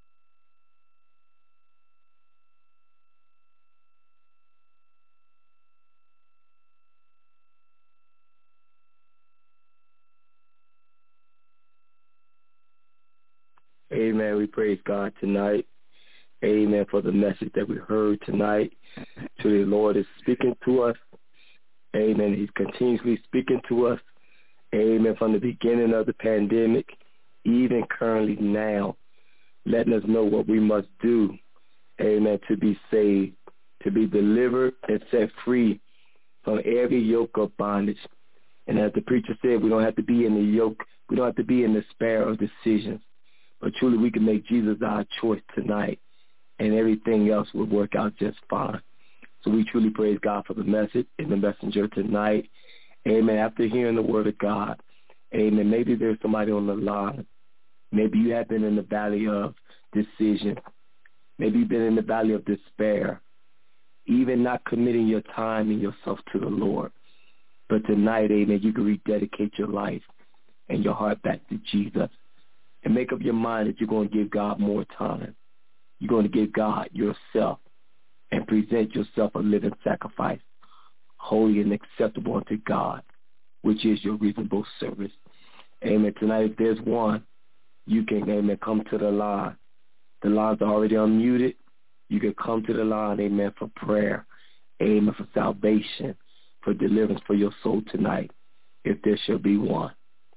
Amen. We praise God tonight. Amen for the message that we heard tonight. To the Lord is speaking to us. Amen. He's continuously speaking to us. Amen. From the beginning of the pandemic, even currently now, letting us know what we must do. Amen. To be saved, to be delivered and set free from every yoke of bondage. And as the preacher said, we don't have to be in the yoke. We don't have to be in the despair of decisions. But truly we can make Jesus our choice tonight, and everything else will work out just fine. So we truly praise God for the message and the messenger tonight. Amen. After hearing the word of God, amen, maybe there's somebody on the line. Maybe you have been in the valley of decision. Maybe you've been in the valley of despair, even not committing your time and yourself to the Lord. But tonight, amen, you can rededicate your life and your heart back to Jesus. And make up your mind that you're going to give God more time. You're going to give God yourself and present yourself a living sacrifice, holy and acceptable unto God, which is your reasonable service. Amen. Tonight, if there's one, you can, amen, come to the line. The lines are already unmuted. You can come to the line, amen, for prayer, amen, for salvation, for deliverance for your soul tonight, if there shall be one.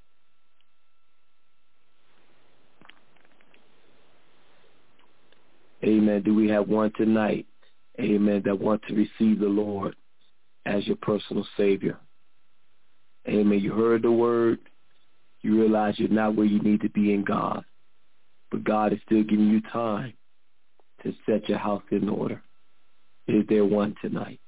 Amen. Do we have one tonight, amen, that want to receive the Lord as your personal Savior? Amen. You heard the word. You realize you're not where you need to be in God. But God is still giving you time to set your house in order. Is there one tonight?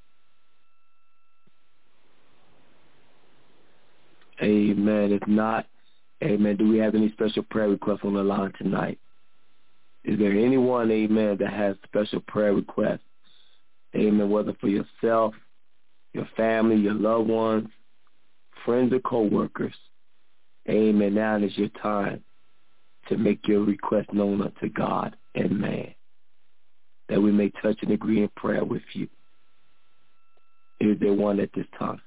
Amen. If not, amen, do we have any special prayer requests on the line tonight? Is there anyone, amen, that has special prayer requests? Amen, whether for yourself, your family, your loved ones, friends or co-workers. Amen. Now is your time to make your request known unto God and man, that we may touch and agree in prayer with you. Is there one at this time?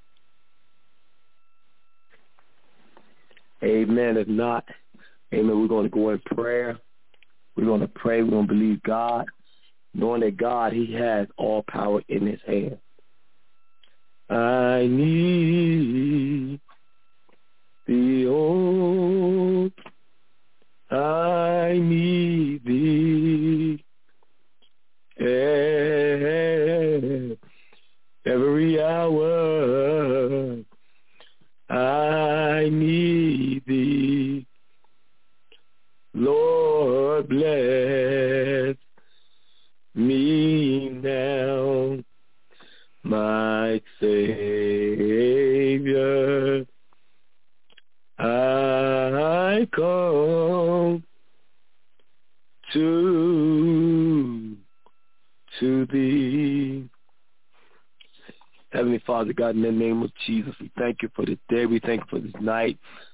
Amen. If not, amen, we're going to go in prayer. We're going to pray. We're going to believe God, knowing that God, he has all power in his hand. I need thee, oh, I need thee every hour. I need thee. Lord, bless me now, my Savior. I come to, to thee. Heavenly Father, God, in the name of Jesus, we thank you for this day. We thank you for this night.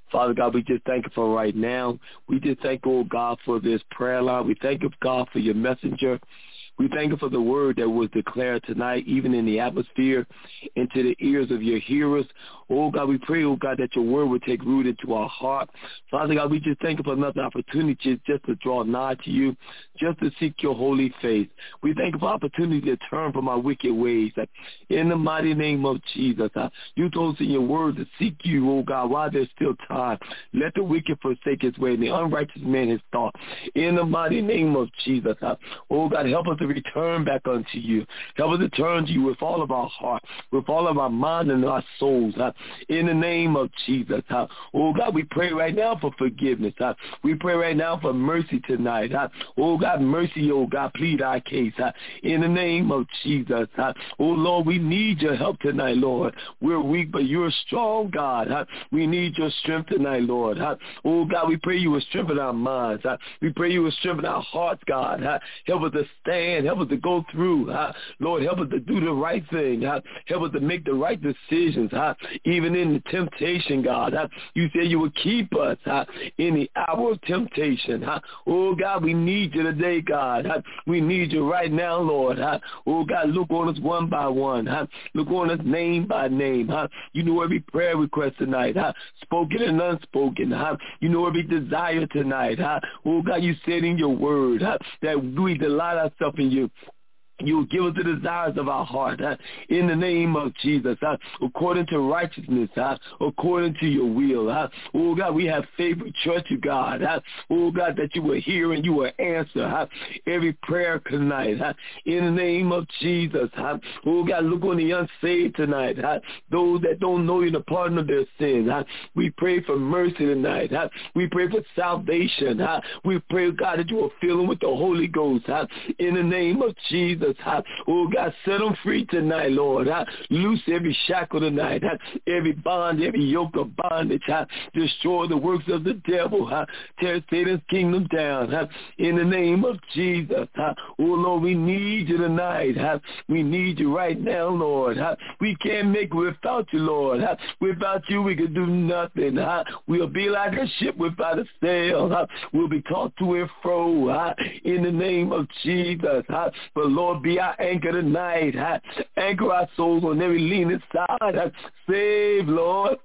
Father God, we just thank you for right now. We just thank you, oh God, for this prayer line. We thank you, God, for your messenger. We thank you for the word that was declared tonight, even in the atmosphere, into the ears of your hearers. Oh, God, we pray, oh, God, that your word would take root into our heart. Father God, we just thank you for another opportunity just to draw nigh to you, just to seek your holy face. We thank you for opportunity to turn from our wicked ways. In the mighty name of Jesus, you told us in your word to seek you, oh, God, while there's still time. Let the wicked forsake his way and the unrighteous man his thought. In the mighty name of Jesus, oh, God, help us to return back unto you. Help us to turn to you with all of our heart, with all of our mind and our souls. Uh, in the name of Jesus. Uh, oh, God, we pray right now for forgiveness. Uh, we pray right now for mercy tonight. Uh, oh, God, mercy, oh, God, plead our case. Uh, in the name of Jesus. Uh, oh, Lord, we need your help tonight, Lord. We're weak, but you're a strong, God. Uh, we need your strength tonight, Lord. Uh, oh, God, we pray you will strengthen our minds. Uh, we pray you will strengthen our hearts, God. Uh, help us to stand. Help us to go through. Uh, Lord, help us to do the right thing. Uh, help us to make the right decisions. Uh, even in the temptation, God. Uh, you said you would keep us uh, in the hour of temptation. Uh, oh, God, we need you today, God. Uh, we need you right now, Lord. Uh, oh, God, look on us one by one. Uh, look on us name by name. Uh, you know every prayer request tonight, uh, spoken and unspoken. Uh, you know every desire tonight. Uh, oh, God, you said in your word uh, that we delight ourselves in you. You will give us the desires of our heart, uh, in the name of Jesus, uh, according to righteousness, uh, according to your will. Uh, oh, God, we have faith, we trust you, God. Uh, oh, God, that you will hear and you will answer uh, every prayer tonight, uh, in the name of Jesus. Uh, oh, God, look on the unsaved tonight, uh, those that don't know you, the pardon of their sins. Uh, we pray for mercy tonight. Uh, we pray for salvation. Uh, we pray, God, that you will fill them with the Holy Ghost, uh, in the name of Jesus. Oh, God, set them free tonight, Lord. Loose every shackle tonight, every bond, every yoke of bondage. Destroy the works of the devil. Tear Satan's kingdom down in the name of Jesus. Oh, Lord, we need you tonight. We need you right now, Lord. We can't make it without you, Lord. Without you, we can do nothing. We'll be like a ship without a sail. We'll be tossed to and fro in the name of Jesus. But, Lord, be our anchor tonight. Anchor our souls on every leaning side. Save, Lord.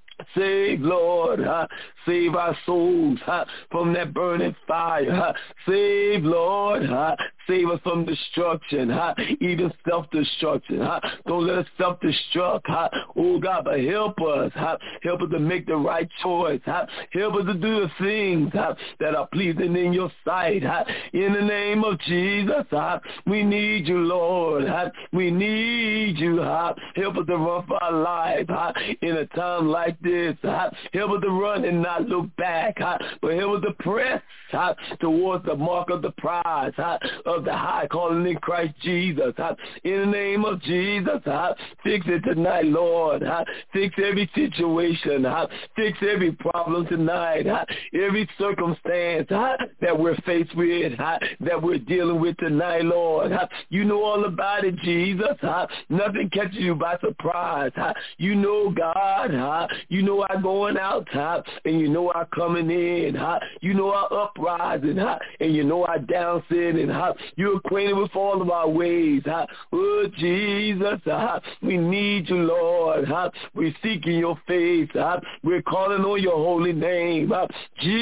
Save, Lord. Uh, save our souls uh, from that burning fire. Uh, save, Lord. Uh, save us from destruction, uh, even self-destruction. Uh, don't let us self-destruct. Uh, oh, God, but help us. Uh, help us to make the right choice. Uh, help us to do the things uh, that are pleasing in your sight. Uh, in the name of Jesus, uh, we need you, Lord. Uh, we need you. Uh, help us to run for our life uh, in a time like this. This, uh, help us to run and not look back, uh, but help us to press uh, towards the mark of the prize uh, of the high calling in Christ Jesus. Uh, in the name of Jesus, uh, fix it tonight, Lord. Uh, fix every situation. Uh, fix every problem tonight. Uh, every circumstance uh, that we're faced with, uh, that we're dealing with tonight, Lord. Uh, you know all about it, Jesus. Uh, nothing catches you by surprise. Uh, you know, God. Uh, you You know our going out, huh? And you know our coming in, huh? You know our uprising, huh? And you know our down sitting, huh? You're acquainted with all of our ways, huh? Oh, Jesus, huh? We need you, Lord, huh? We're seeking your face, huh? We're calling on your holy name, huh?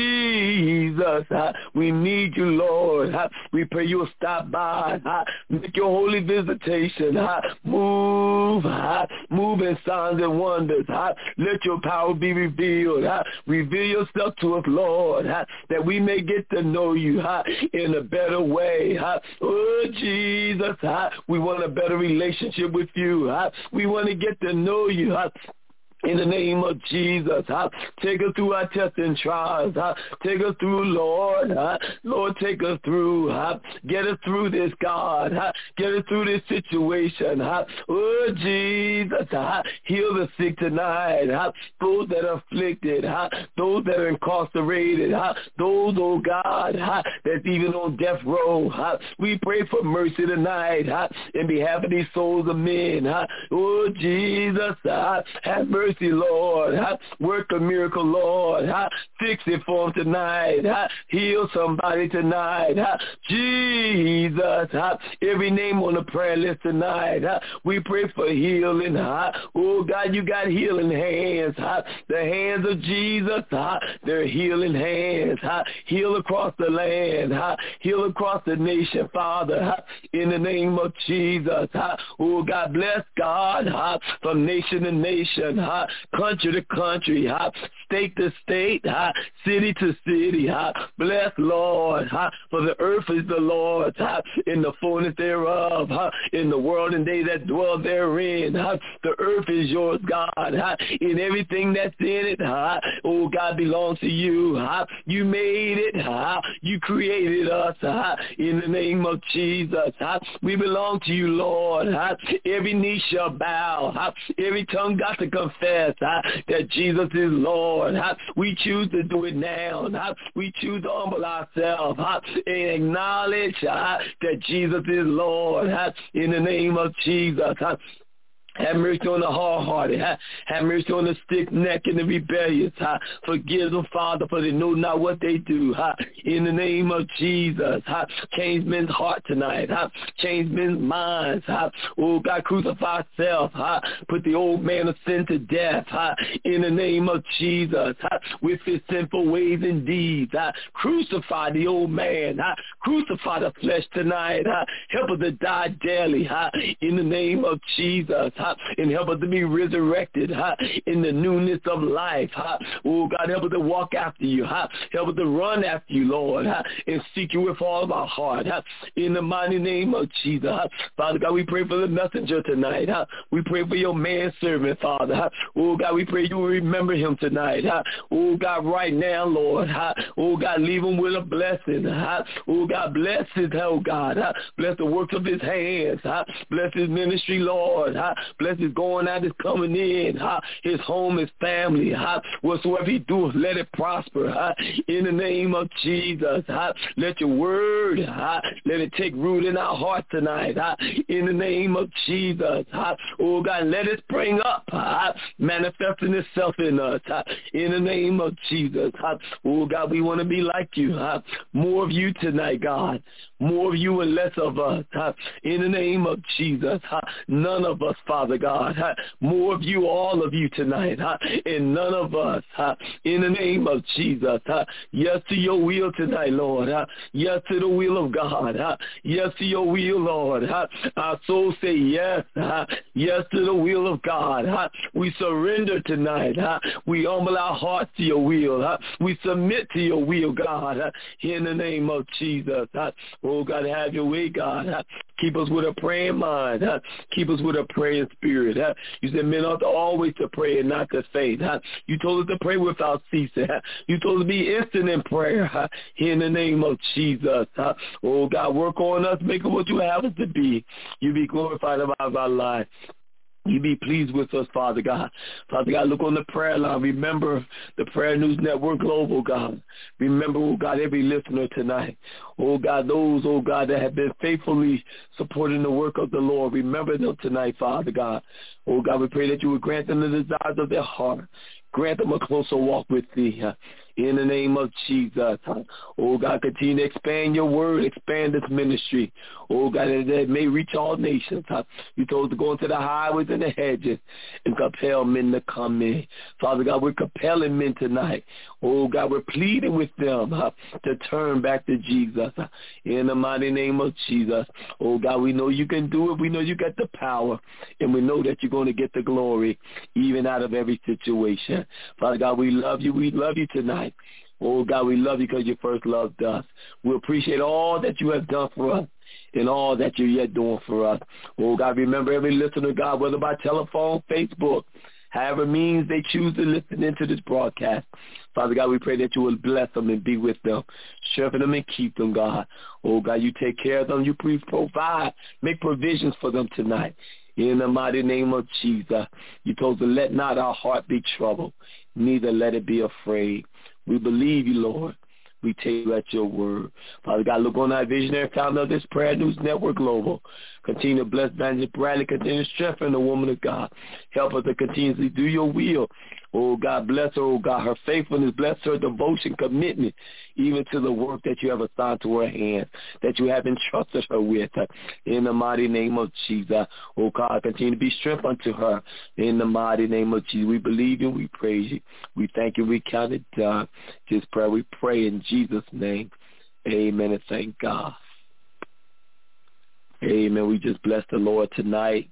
Jesus, huh? We need you, Lord, huh? We pray you'll stop by, huh? Make your holy visitation, huh? Move, huh? Move in signs and wonders, huh? Let your power be revealed. Huh? Reveal yourself to us, Lord, huh? That we may get to know you huh? in a better way. Huh? Oh, Jesus, huh? We want a better relationship with you. Huh? We want to get to know you. Huh? In the name of Jesus, huh? Take us through our tests and trials. Huh? Take us through, Lord. Huh? Lord, take us through. Huh? Get us through this, God. Huh? Get us through this situation. Huh? Oh, Jesus. Huh? Heal the sick tonight. Huh? Those that are afflicted. Huh? Those that are incarcerated. Huh? Those, oh God, huh? that's even on death row. Huh? We pray for mercy tonight huh? in behalf of these souls of men. Huh? Oh, Jesus. Huh? Have mercy mercy, Lord. Work a miracle, Lord. Fix it for them tonight. Heal somebody tonight. Jesus, every name on the prayer list tonight. We pray for healing. Oh, God, you got healing hands. The hands of Jesus, they're healing hands. Heal across the land. Heal across the nation, Father, in the name of Jesus. Oh, God, bless God from nation to nation, country to country, state to state, city to city. Bless, Lord, for the earth is the Lord's, in the fullness thereof, in the world and they that dwell therein. The earth is yours, God, in everything that's in it. Oh, God, belongs to you. You made it. You created us. In the name of Jesus, we belong to you, Lord. Every knee shall bow. Every tongue got to confess that Jesus is Lord. We choose to do it now. We choose to humble ourselves and acknowledge that Jesus is Lord. In the name of Jesus. Have mercy on the hard-hearted. Have mercy on the stiff-necked and the rebellious. Forgive them, Father, for they know not what they do. In the name of Jesus. Change men's heart tonight. Change men's minds. Oh, God, crucify self. Put the old man of sin to death. In the name of Jesus. With his sinful ways and deeds. Crucify the old man. Crucify the flesh tonight. Help us to die daily. In the name of Jesus. And help us to be resurrected in the newness of life. Oh, God, help us to walk after you. Help us to run after you, Lord, and seek you with all of our heart. In the mighty name of Jesus. Father God, we pray for the messenger tonight. We pray for your manservant, Father. Oh, God, we pray you will remember him tonight. Oh, God, right now, Lord. Oh, God, leave him with a blessing. Oh, God, bless his, oh, God. Bless the works of his hands. Bless his ministry, Lord. Bless his going out, his coming in, his home, his family. Whatsoever he doeth, let it prosper. In the name of Jesus, let your word, let it take root in our heart tonight. In the name of Jesus, oh God, let it spring up, manifesting itself in us. In the name of Jesus, oh God, we want to be like you. More of you tonight, God. More of you and less of us. In the name of Jesus, none of us, Father God. More of you, all of you tonight, and none of us. In the name of Jesus. Yes to your will tonight, Lord. Yes to the will of God. Yes to your will, Lord. Our souls say yes. Yes to the will of God. We surrender tonight. We humble our hearts to your will. We submit to your will, God. In the name of Jesus. Oh, God, have your way, God. Keep us with a praying mind. Keep us with a praying spirit. You said men ought to always to pray and not to faint. You told us to pray without ceasing. You told us to be instant in prayer. In the name of Jesus. Oh, God, work on us. Make us what you have us to be. You be glorified about our lives. You be pleased with us, Father God. Father God, look on the prayer line. Remember the Prayer News Network Global, God. Remember, oh God, every listener tonight. Oh God, those, oh God, that have been faithfully supporting the work of the Lord. Remember them tonight, Father God. Oh God, we pray that you would grant them the desires of their heart. Grant them a closer walk with thee. In the name of Jesus. Oh, God, continue to expand your word, expand this ministry. Oh, God, that it may reach all nations. You told us to go into the highways and the hedges and compel men to come in. Father God, we're compelling men tonight. Oh, God, we're pleading with them to turn back to Jesus. In the mighty name of Jesus. Oh, God, we know you can do it. We know you got the power. And we know that you're going to get the glory even out of every situation. Father God, we love you. We love you tonight. Oh, God, we love you because you first loved us. We appreciate all that you have done for us and all that you're yet doing for us. Oh, God, remember every listener, God, whether by telephone, Facebook, however means they choose to listen into this broadcast. Father God, we pray that you will bless them and be with them, strengthen them and keep them, God. Oh, God, you take care of them. You please provide, make provisions for them tonight. In the mighty name of Jesus, you told us to let not our heart be troubled, neither let it be afraid. We believe you, Lord. We take you at your word. Father God, look on our visionary founder of this Prayer News Network Global. Continue to bless Evangelist Bradley. Continue to strengthen the woman of God. Help her to continuously do your will. Oh, God, bless her. Oh, God, her faithfulness. Bless her devotion, commitment, even to the work that you have assigned to her hands, that you have entrusted her with. In the mighty name of Jesus. Oh, God, continue to be strength unto her. In the mighty name of Jesus. We believe you. We praise you. We thank you. We count it done. This prayer we pray in Jesus' name. Amen, and thank God. Amen. We just bless the Lord tonight.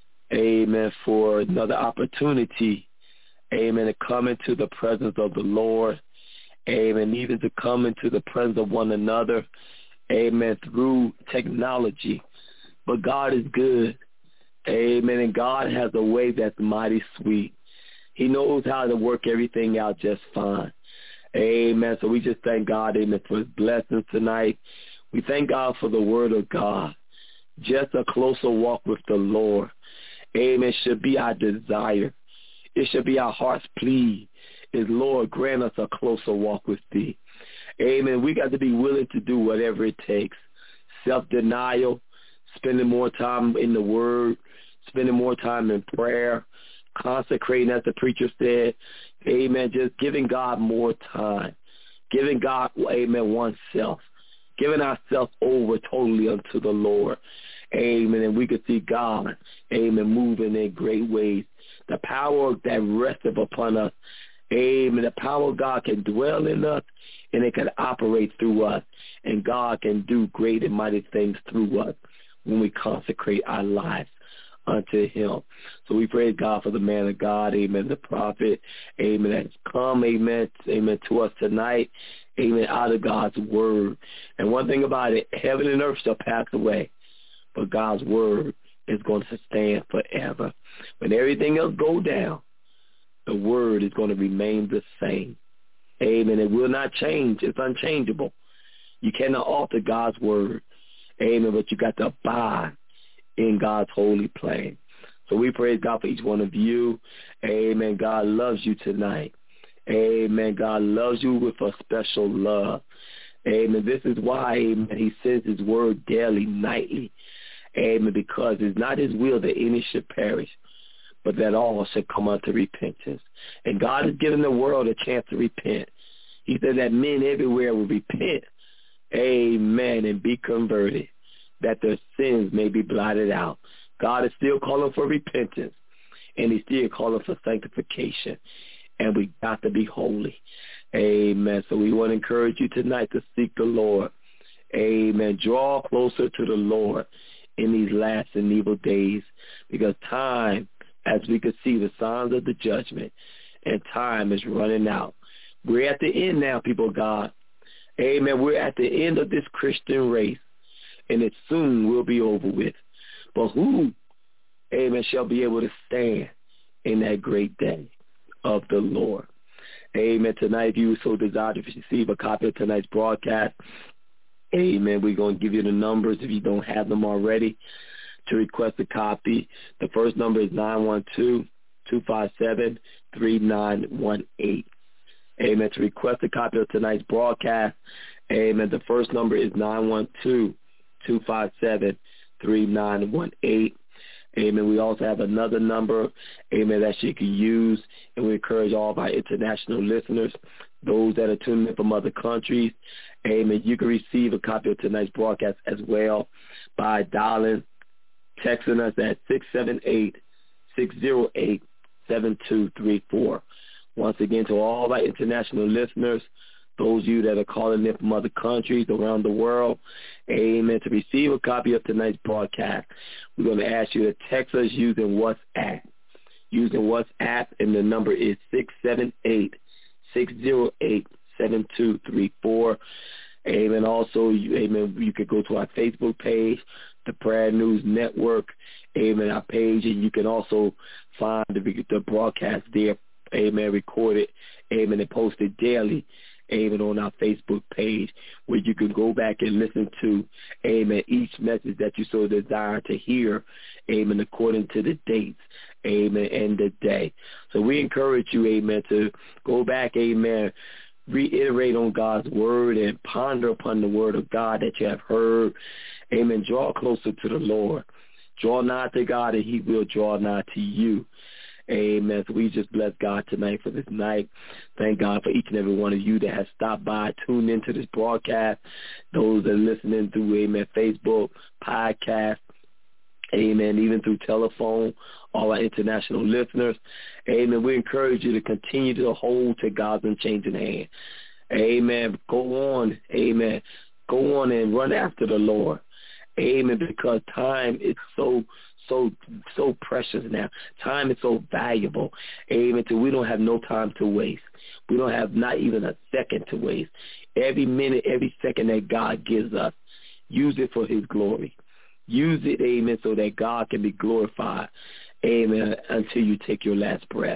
Amen, for another opportunity. Amen, to come into the presence of the Lord. Amen, even to come into the presence of one another. Amen, through technology. But God is good. Amen, and God has a way that's mighty sweet. He knows how to work everything out just fine. Amen. So we just thank God, amen, for his blessings tonight. We thank God for the word of God. Just a closer walk with the Lord. Amen. Should be our desire. It should be our heart's plea is, Lord, grant us a closer walk with thee. Amen. We got to be willing to do whatever it takes. Self-denial, spending more time in the word, spending more time in prayer, consecrating, as the preacher said. Amen. Just giving God more time. Giving God, amen, oneself. Giving ourselves over totally unto the Lord. Amen. And we could see God, amen, moving in great ways. The power that resteth upon us. Amen. The power of God can dwell in us, and it can operate through us. And God can do great and mighty things through us when we consecrate our lives unto him. So we praise God for the man of God, amen, the prophet, amen, that has come, amen, amen, to us tonight, amen, out of God's word. And one thing about it, heaven and earth shall pass away, but God's word is going to stand forever. When everything else go down, the word is going to remain the same. Amen. It will not change. It's unchangeable. You cannot alter God's word. Amen. But you got to abide in God's holy plan. So we praise God for each one of you. Amen. God loves you tonight. Amen. God loves you with a special love. Amen. This is why, amen, he sends his word daily, nightly. Amen. Because it's not his will that any should perish, but that all should come unto repentance. And God has given the world a chance to repent. He said that men everywhere will repent. Amen. And be converted, that their sins may be blotted out. God is still calling for repentance, and he's still calling for sanctification, and we got to be holy. Amen. So we want to encourage you tonight to seek the Lord. Amen. Draw closer to the Lord in these last and evil days, because time, as we can see, the signs of the judgment, and time is running out. We're at the end now, people of God. Amen. We're at the end of this Christian race, and it soon will be over with. But who, amen, shall be able to stand in that great day of the Lord? Amen. Tonight, if you so desire to receive a copy of tonight's broadcast, amen, we're going to give you the numbers if you don't have them already to request a copy. The first number is nine one two, two five seven, three nine one eight. Amen. To request a copy of tonight's broadcast, amen, the first number is nine one two, two five seven, three nine one eight. Amen. We also have another number, amen, that you can use, and we encourage all of our international listeners, those that are tuning in from other countries, amen, you can receive a copy of tonight's broadcast as well by dialing, texting us at six seven eight, six zero eight, seven two three four. Once again, to all of our international listeners, those of you that are calling in from other countries around the world, amen, to receive a copy of tonight's broadcast, we're going to ask you to text us using WhatsApp. Using WhatsApp, and the number is six seven eight, six zero eight, seven two three four. Amen. Also, you, amen, you could go to our Facebook page, the Prayer News Network, amen, our page, and you can also find the, the broadcast there, amen, recorded, amen, and posted daily, amen, on our Facebook page, where you can go back and listen to, amen, each message that you so desire to hear, amen, according to the dates, amen, and the day. So we encourage you, amen, to go back, amen, reiterate on God's word and ponder upon the word of God that you have heard. Amen. Draw closer to the Lord. Draw nigh to God, and he will draw nigh to you. Amen. So we just bless God tonight for this night. Thank God for each and every one of you that has stopped by, tuned into this broadcast, those that are listening through, amen, Facebook, podcast, amen, even through telephone, all our international listeners. Amen. We encourage you to continue to hold to God's unchanging hand. Amen. Go on. Amen. Go on and run after the Lord. Amen. Because time is so, so, so precious now. Time is so valuable. Amen. So we don't have no time to waste. We don't have not even a second to waste. Every minute, every second that God gives us, use it for his glory. Use it, amen, so that God can be glorified, amen, until you take your last breath.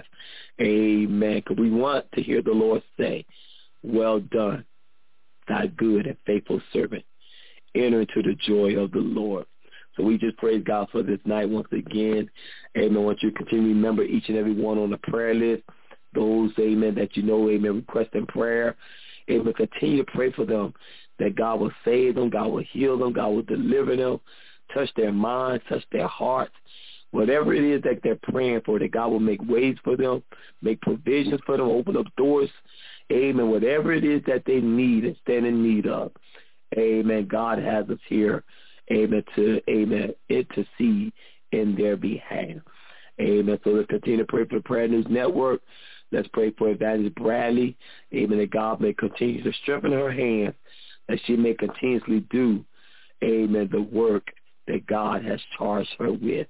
Amen. Because we want to hear the Lord say, well done, thy good and faithful servant. Enter into the joy of the Lord. So we just praise God for this night once again. Amen. I want you to continue to remember each and every one on the prayer list. Those, amen, that you know, amen, requesting prayer. Amen. Continue to pray for them, that God will save them, God will heal them, God will deliver them, touch their minds, touch their hearts. Whatever it is that they're praying for, that God will make ways for them, make provisions for them, open up doors. Amen. Whatever it is that they need and stand in need of. Amen. God has us here, amen, to, amen, intercede in their behalf. Amen. So let's continue to pray for the Prayer News Network. Let's pray for Evangelist Bradley. Amen. That God may continue to strengthen her hands, that she may continuously do, amen, the work that God has charged her with.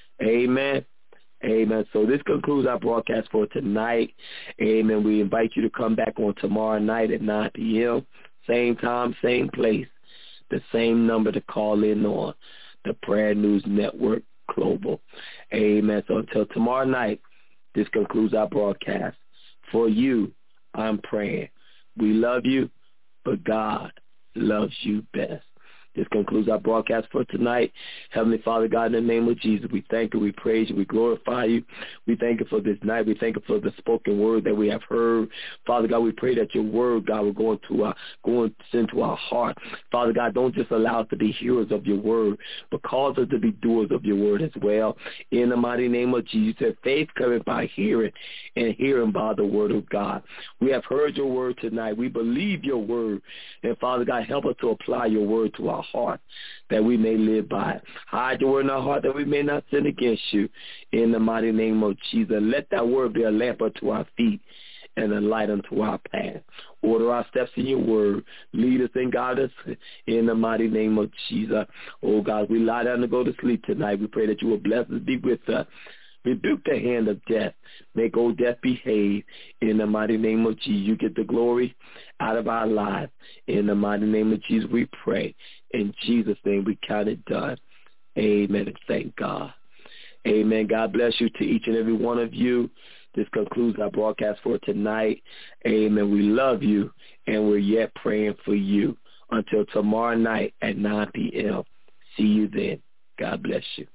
Amen. Amen. So this concludes our broadcast for tonight. Amen. We invite you to come back on tomorrow night at nine p.m. Same time, same place, the same number to call in on, the Prayer News Network Global. Amen. So until tomorrow night, this concludes our broadcast. For you, I'm praying. We love you, but God loves you best. This concludes our broadcast for tonight. Heavenly Father, God, in the name of Jesus, we thank you, we praise you, we glorify you. We thank you for this night. We thank you for the spoken word that we have heard. Father God, we pray that your word, God, will go into our, go into our heart. Father God, don't just allow us to be hearers of your word, but cause us to be doers of your word as well. In the mighty name of Jesus, you said faith cometh by hearing, and hearing by the word of God. We have heard your word tonight. We believe your word. And Father God, help us to apply your word to our heart, that we may live by it. Hide your word in our heart, that we may not sin against you. In the mighty name of Jesus, let that word be a lamp unto our feet and a light unto our path. Order our steps in your word. Lead us and guide us in the mighty name of Jesus. Oh God, we lie down to go to sleep tonight. We pray that you will bless us, be with us. Rebuke the hand of death. Make old death behave. In the mighty name of Jesus, you get the glory out of our lives. In the mighty name of Jesus, we pray. In Jesus' name, we count it done. Amen, and thank God. Amen. God bless you to each and every one of you. This concludes our broadcast for tonight. Amen. We love you, and we're yet praying for you. Until tomorrow night at nine p.m. See you then. God bless you.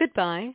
Goodbye.